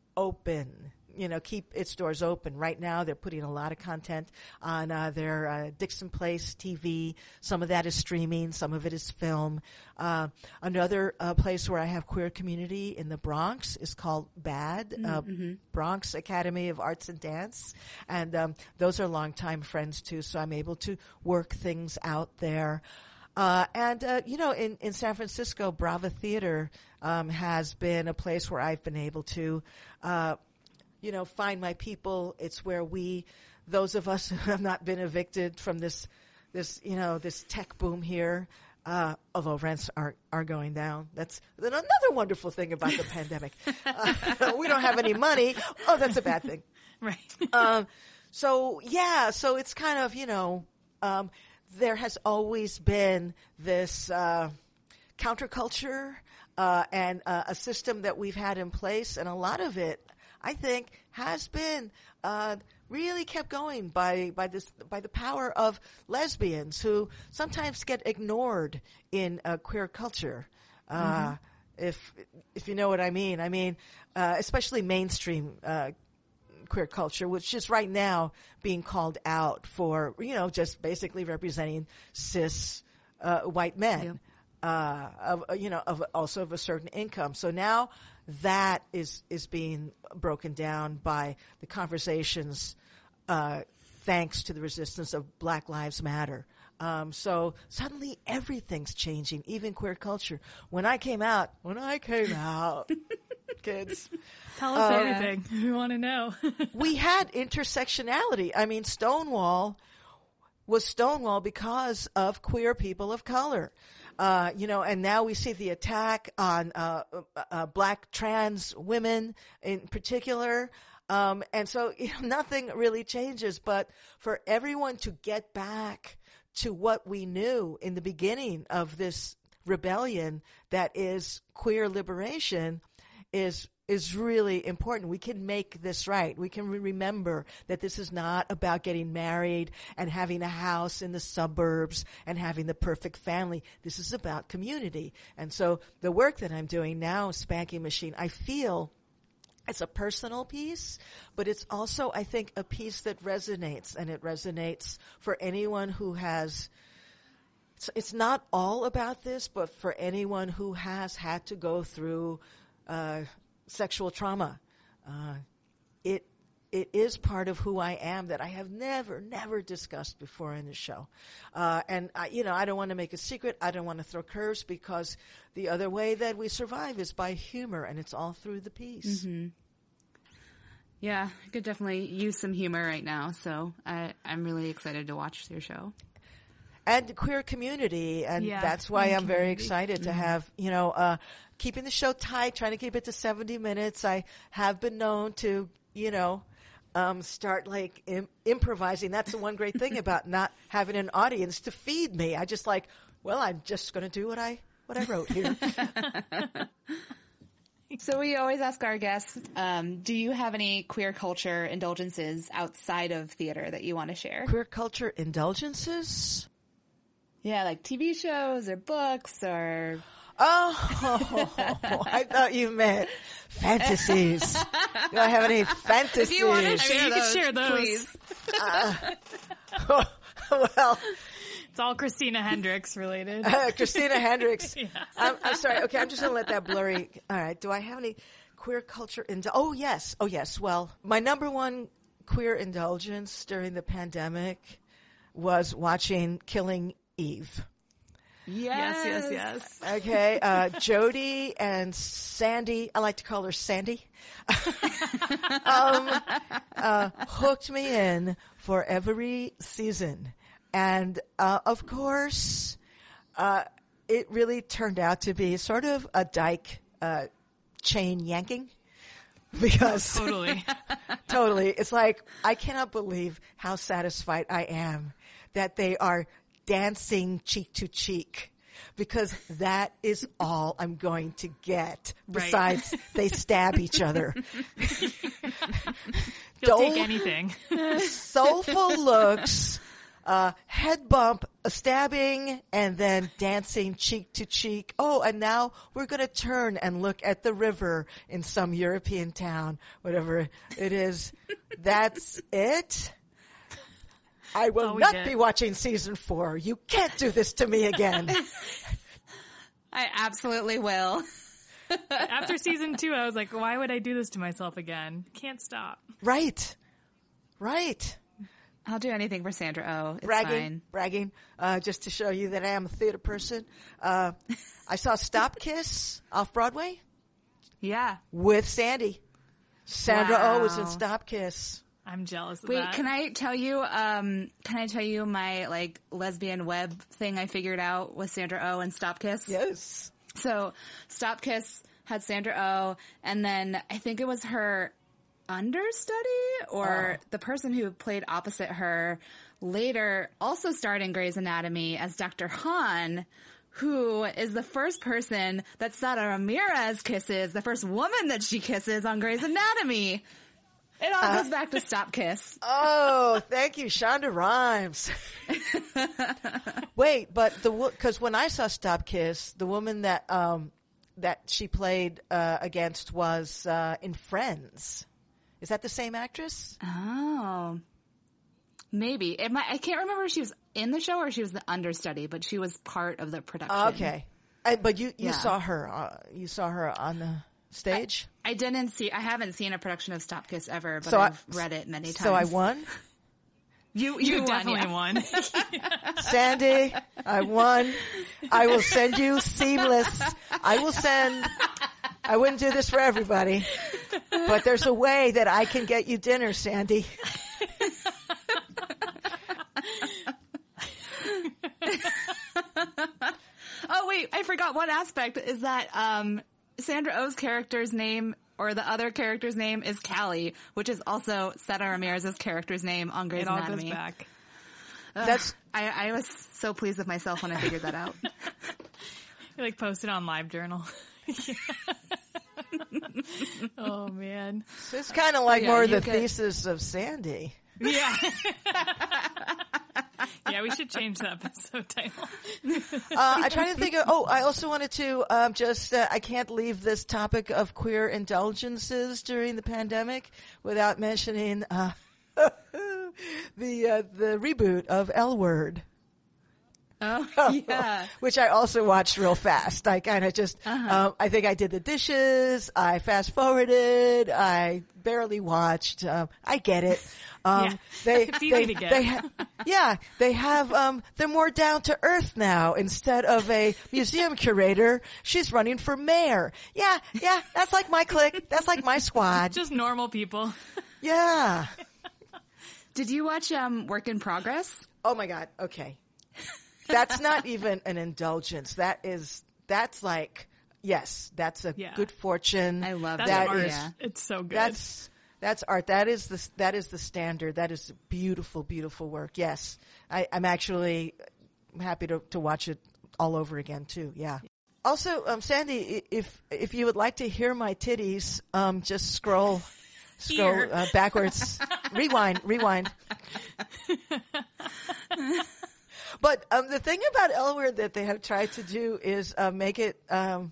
open. You know, keep its doors open. Right now, they're putting a lot of content on uh, their uh, Dixon Place T V. Some of that is streaming. Some of it is film. Uh, another uh, place where I have queer community in the Bronx is called BAD, uh, Mm-hmm. Bronx Academy of Arts and Dance. And um, those are longtime friends, too, so I'm able to work things out there. Uh, and, uh, you know, in, in San Francisco, Brava Theater um, has been a place where I've been able to uh you know, find my people. It's where we, those of us who have not been evicted from this, this, you know, this tech boom here, uh, although rents are, are going down. That's another wonderful thing about the pandemic. Uh, we don't have any money. Oh, that's a bad thing. Right. Um, so yeah, so it's kind of, you know, um, there has always been this, uh, counterculture, uh, and, uh, a system that we've had in place, and a lot of it, I think, has been uh, really kept going by by this by the power of lesbians who sometimes get ignored in uh, queer culture. Uh, mm-hmm. If if you know what I mean, I mean, uh, especially mainstream uh, queer culture, which is right now being called out for, you know, just basically representing cis uh, white men, yeah. uh, of you know, of also of a certain income. So now that is is being broken down by the conversations, uh, thanks to the resistance of Black Lives Matter. Um, so suddenly everything's changing, even queer culture. When I came out, when I came out, kids. Tell us uh, everything. We want to know. We had intersectionality. I mean, Stonewall was Stonewall because of queer people of color. Uh, you know, and now we see the attack on uh, uh, black trans women in particular. Um, and so you know, nothing really changes, but for everyone to get back to what we knew in the beginning of this rebellion that is queer liberation is is really important. We can make this right. We can re- remember that this is not about getting married and having a house in the suburbs and having the perfect family. This is about community. And so the work that I'm doing now, Spanking Machine, I feel it's a personal piece, but it's also, I think, a piece that resonates, and it resonates for anyone who has, it's, it's not all about this, but for anyone who has had to go through uh, sexual trauma. Uh, it it is part of who I am that I have never, never discussed before in the show. Uh, and, I, you know, I don't want to make a secret. I don't want to throw curves, because the other way that we survive is by humor, and it's all through the piece. Mm-hmm. Yeah, I could definitely use some humor right now, so I, I'm really excited to watch your show. And the queer community, and yeah, that's why I'm community. very excited to have, you know, uh, keeping the show tight, trying to keep it to seventy minutes. I have been known to, you know, um, start like Im- improvising. That's the one great thing about not having an audience to feed me. I just like, well, I'm just going to do what I what I wrote here. So we always ask our guests, um, do you have any queer culture indulgences outside of theater that you want to share? Queer culture indulgences? Yeah, like T V shows or books or... Oh, I thought you meant fantasies. Do I have any fantasies? If you want to I share mean, you those, can share those. please. Uh, well... It's all Christina Hendricks related. Uh, Christina Hendricks. Yeah. I'm, I'm sorry. Okay, I'm just going to let that blurry. All right. Do I have any queer culture? Indul- oh, yes. Oh, yes. Well, my number one queer indulgence during the pandemic was watching Killing Eve. Yes, yes, yes. Okay. Uh, Jodie and Sandy, I like to call her Sandy, um, uh, hooked me in for every season. And, uh, of course, uh, it really turned out to be sort of a dyke, uh, chain yanking. Because. Totally. Totally. It's like, I cannot believe how satisfied I am that they are dancing cheek to cheek. Because that is all I'm going to get. Besides, right. They stab each other. You'll take anything. Soulful looks. Uh, head bump, a stabbing, and then dancing cheek to cheek. Oh, and now we're going to turn and look at the river in some European town, whatever it is. That's it. I will oh, not did. be watching season four. You can't do this to me again. I absolutely will. After season two, I was like, why would I do this to myself again? Can't stop. Right. Right. I'll do anything for Sandra Oh. It's bragging, fine. bragging, uh, just to show you that I am a theater person. Uh, I saw Stop Kiss off Broadway. Yeah. With Sandy. Sandra Wow. Oh was in Stop Kiss. I'm jealous of Wait, that. can I tell you, um, can I tell you my, like, lesbian web thing I figured out with Sandra Oh and Stop Kiss? Yes. So, Stop Kiss had Sandra Oh, and then I think it was her understudy or oh. the person who played opposite her later also starred in Grey's Anatomy as Doctor Han, who is the first person that Sara Ramirez kisses, the first woman that she kisses on Grey's Anatomy. It all uh, goes back to Stop Kiss. Oh, thank you, Shonda Rhimes. Wait, but the because when I saw Stop Kiss, the woman that um that she played uh, against was uh, in Friends. Is that the same actress? Oh, maybe. It might, I can't remember if she was in the show or she was the understudy, but she was part of the production. Okay. I, but you, you Yeah. saw her, uh, you saw her on the stage? I, I didn't see, I haven't seen a production of Stop Kiss ever, but So I- I've read it many times. So I won? You, You, you, won, definitely yeah. won. Sandy, I won. I will send you seamless. I will send, I wouldn't do this for everybody, but there's a way that I can get you dinner, Sandy. Oh wait, I forgot one aspect is that um, Sandra Oh's character's name or the other character's name is Callie, which is also Seta Ramirez's character's name on Grey's It all Anatomy. goes back. That's, I, I was so pleased with myself when I figured that out. You like posted on LiveJournal. Oh man. it's kind of like Yeah, more you the get- thesis of Sandy. Yeah. Yeah, we should change the episode title. Uh, I'm trying to think of, oh, I also wanted to, um, just, uh, I can't leave this topic of queer indulgences during the pandemic without mentioning, uh, the, uh, the reboot of L Word. Oh, yeah. Which I also watched real fast. I kind of just, Uh-huh. um, I think I did the dishes. I fast forwarded. I barely watched. Um, I get it. Um, Yeah. they, It's easy they, to get. They ha- yeah, they have, um, they're more down to earth now. Instead of a museum curator, she's running for mayor. Yeah, yeah, that's like my clique. That's like my squad. Just normal people. Yeah. Did you watch um, Work in Progress? Oh my God. Okay. That's not even an indulgence. That is, that's like, yes, that's a Yeah. good fortune. I love That's That art. is- Yeah. It's so good. That's, that's art. That is the, that is the standard. That is beautiful, beautiful work. Yes. I, I'm actually happy to, to watch it all over again too. Yeah. Also, um, Sandy, i- if, if you would like to hear my titties, um, just scroll, scroll Here. uh, backwards, rewind, rewind. But um, the thing about L Word that they have tried to do is uh, make it um,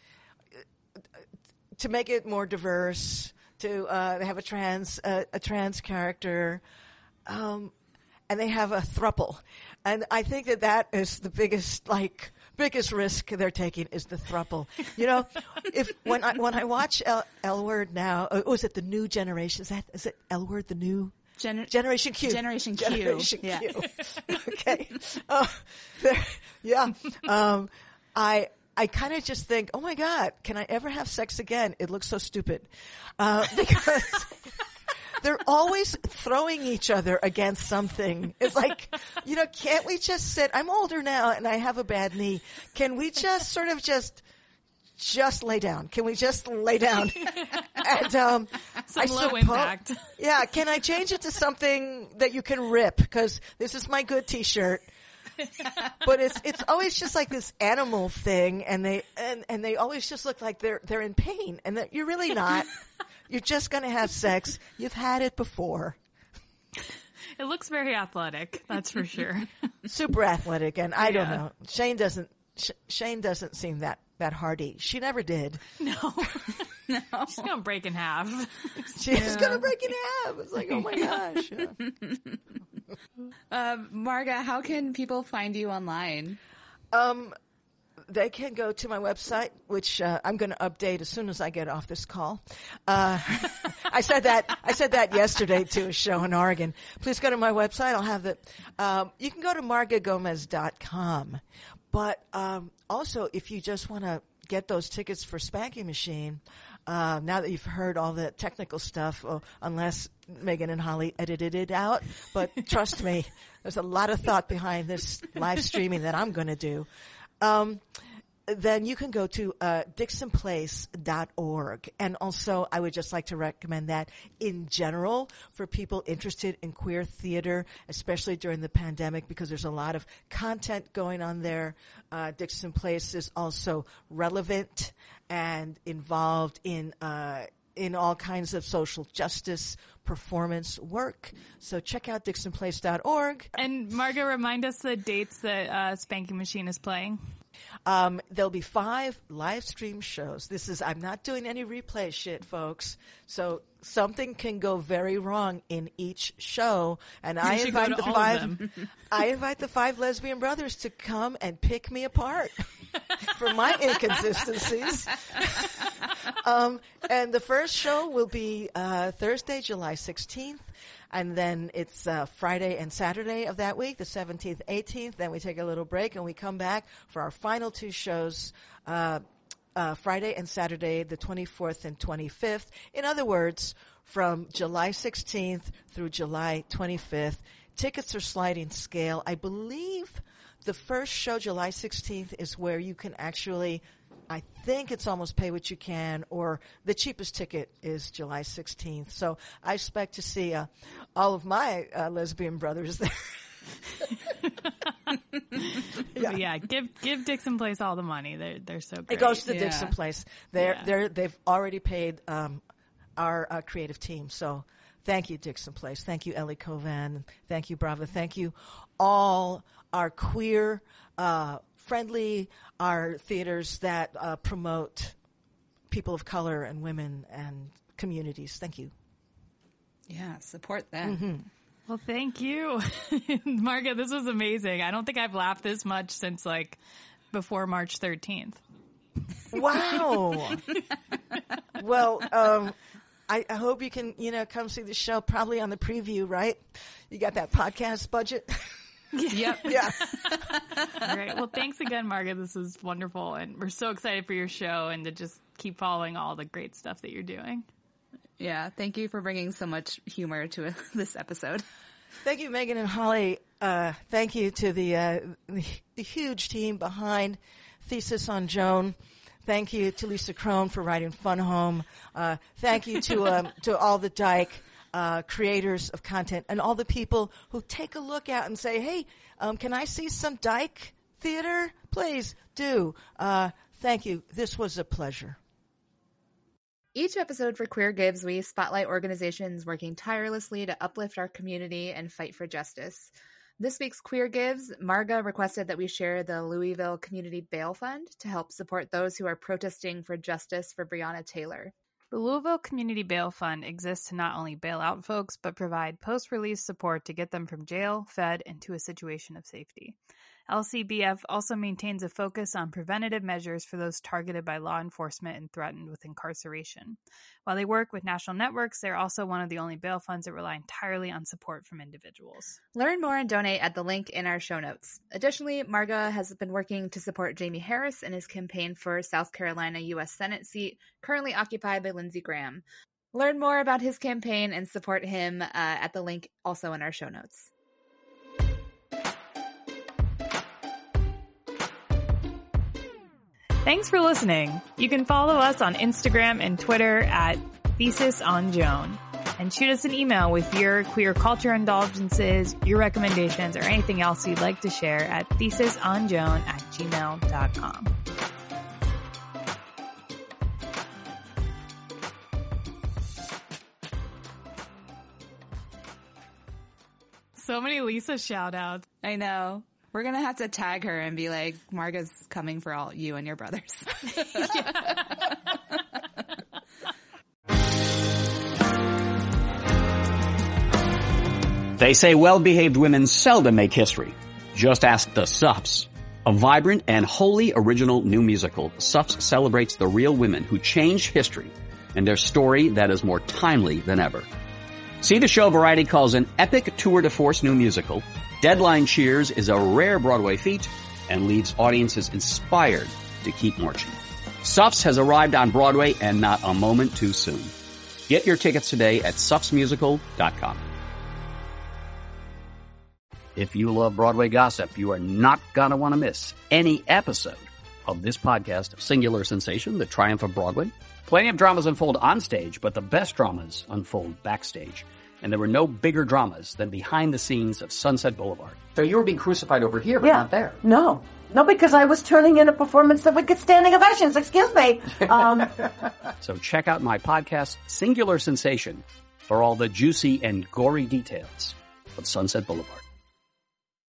to make it more diverse. To uh, they have a trans uh, a trans character, um, and they have a throuple, and I think that that is the biggest like biggest risk they're taking is the throuple. You know, if when I when I watch L, L Word now, uh, oh, is it the new generation? Is that is it L Word the new? Gener- Generation Q. Generation Q. Generation Yeah. Q. Okay. Uh, there, yeah. Um, I I kind of just think, oh my God, can I ever have sex again? It looks so stupid uh, because they're always throwing each other against something. It's like, you know, can't we just sit? I'm older now and I have a bad knee. Can we just sort of just just lay down? Can we just lay down? And um, Some I low suppo- impact. Yeah, can I change it to something that you can rip? Because this is my good T-shirt. But it's it's always just like this animal thing, and they and, and they always just look like they're they're in pain, and that you're really not. You're just gonna have sex. You've had it before. It looks very athletic, that's for sure. Super athletic, and I don't Yeah. know. Shane doesn't. Sh- Shane doesn't seem that that hardy. She never did. No. No. She's gonna break in half. She's gonna break in half. It's like, oh my gosh. Yeah. Um, Marga, how can people find you online? Um, they can go to my website, which uh, I'm going to update as soon as I get off this call. Uh, I said that I said that yesterday to a show in Oregon. Please go to my website. I'll have the. Um, you can go to marga gomez dot com, but um, also if you just want to get those tickets for Spanking Machine, uh, now that you've heard all the technical stuff, well, unless Megan and Holly edited it out, but trust me, there's a lot of thought behind this live streaming that I'm going to do. Um, then you can go to uh, dixon place dot org. And also, I would just like to recommend that in general for people interested in queer theater, especially during the pandemic, because there's a lot of content going on there. Uh, Dixon Place is also relevant and involved in uh, in all kinds of social justice performance work. So check out Dixon Place dot org. And Margot, remind us the dates that uh, Spanking Machine is playing. Um, there'll be five live stream shows. This is, I'm not doing any replay shit, folks. So something can go very wrong in each show. And I should go invite to the all of five, them. I invite the five lesbian brothers to come and pick me apart for my inconsistencies. um, and the first show will be, uh, Thursday, July sixteenth. And then it's uh, Friday and Saturday of that week, the seventeenth, eighteenth. Then we take a little break and we come back for our final two shows, uh, uh, Friday and Saturday, the twenty-fourth and twenty-fifth. In other words, from July sixteenth through July twenty-fifth. Tickets are sliding scale. I believe the first show, July sixteenth, is where you can actually, I think it's almost pay what you can, or the cheapest ticket is July sixteenth. So I expect to see uh, all of my uh, lesbian brothers there. yeah. yeah, give give Dixon Place all the money. They're they're so great. It goes to the yeah. Dixon Place. They're Yeah. they're they've already paid um, our uh, creative team. So thank you, Dixon Place. Thank you, Ellie Covan. Thank you, Brava. Thank you, all our queer, uh, friendly, our theaters that uh, promote people of color and women and communities. Thank you. Yeah, support them. Mm-hmm. Well, thank you, Margot. This was amazing. I don't think I've laughed this much since like before March thirteenth. Wow. Well, um, I, I hope you can, you know, come see the show probably on the preview, right? You got that podcast budget? Yep. Yeah. All right. Well, thanks again, Margot. This is wonderful. And we're so excited for your show and to just keep following all the great stuff that you're doing. Yeah. Thank you for bringing so much humor to this episode. Thank you, Megan and Holly. Uh, thank you to the, uh, the, the huge team behind Thesis on Joan. Thank you to Lisa Crone for writing Fun Home. Uh, thank you to, um, to all the Dyke Uh, creators of content and all the people who take a look out and say, hey, um, can I see some Dyke theater? Please do. Uh, thank you. This was a pleasure. Each episode for Queer Gives, we spotlight organizations working tirelessly to uplift our community and fight for justice. This week's Queer Gives, Marga requested that we share the Louisville Community Bail Fund to help support those who are protesting for justice for Breonna Taylor. The Louisville Community Bail Fund exists to not only bail out folks, but provide post-release support to get them from jail, fed, and to a situation of safety. L C B F also maintains a focus on preventative measures for those targeted by law enforcement and threatened with incarceration. While they work with national networks, they're also one of the only bail funds that rely entirely on support from individuals. Learn more and donate at the link in our show notes. Additionally, Marga has been working to support Jamie Harris in his campaign for South Carolina U S Senate seat, currently occupied by Lindsey Graham. Learn more about his campaign and support him uh, at the link also in our show notes. Thanks for listening. You can follow us on Instagram and Twitter at Thesis on Joan, and shoot us an email with your queer culture indulgences, your recommendations, or anything else you'd like to share at thesisonjoan at gmail dot com. So many Lisa shout outs. I know. We're going to have to tag her and be like, Marga's coming for all you and your brothers. They say well-behaved women seldom make history. Just ask the Sups. A vibrant and wholly original new musical, Sups celebrates the real women who changed history and their story that is more timely than ever. See the show Variety calls an epic tour de force new musical. Deadline cheers is a rare Broadway feat and leaves audiences inspired to keep marching. Sups has arrived on Broadway and not a moment too soon. Get your tickets today at sups musical dot com. If you love Broadway gossip, you are not gonna want to miss any episode of this podcast of Singular Sensation, The Triumph of Broadway. Plenty of dramas unfold on stage, but the best dramas unfold backstage. And there were no bigger dramas than behind the scenes of Sunset Boulevard. So you were being crucified over here, but Yeah. not there. No, No, because I was turning in a performance that would get standing ovations. Excuse me. Um, So check out my podcast, Singular Sensation, for all the juicy and gory details of Sunset Boulevard.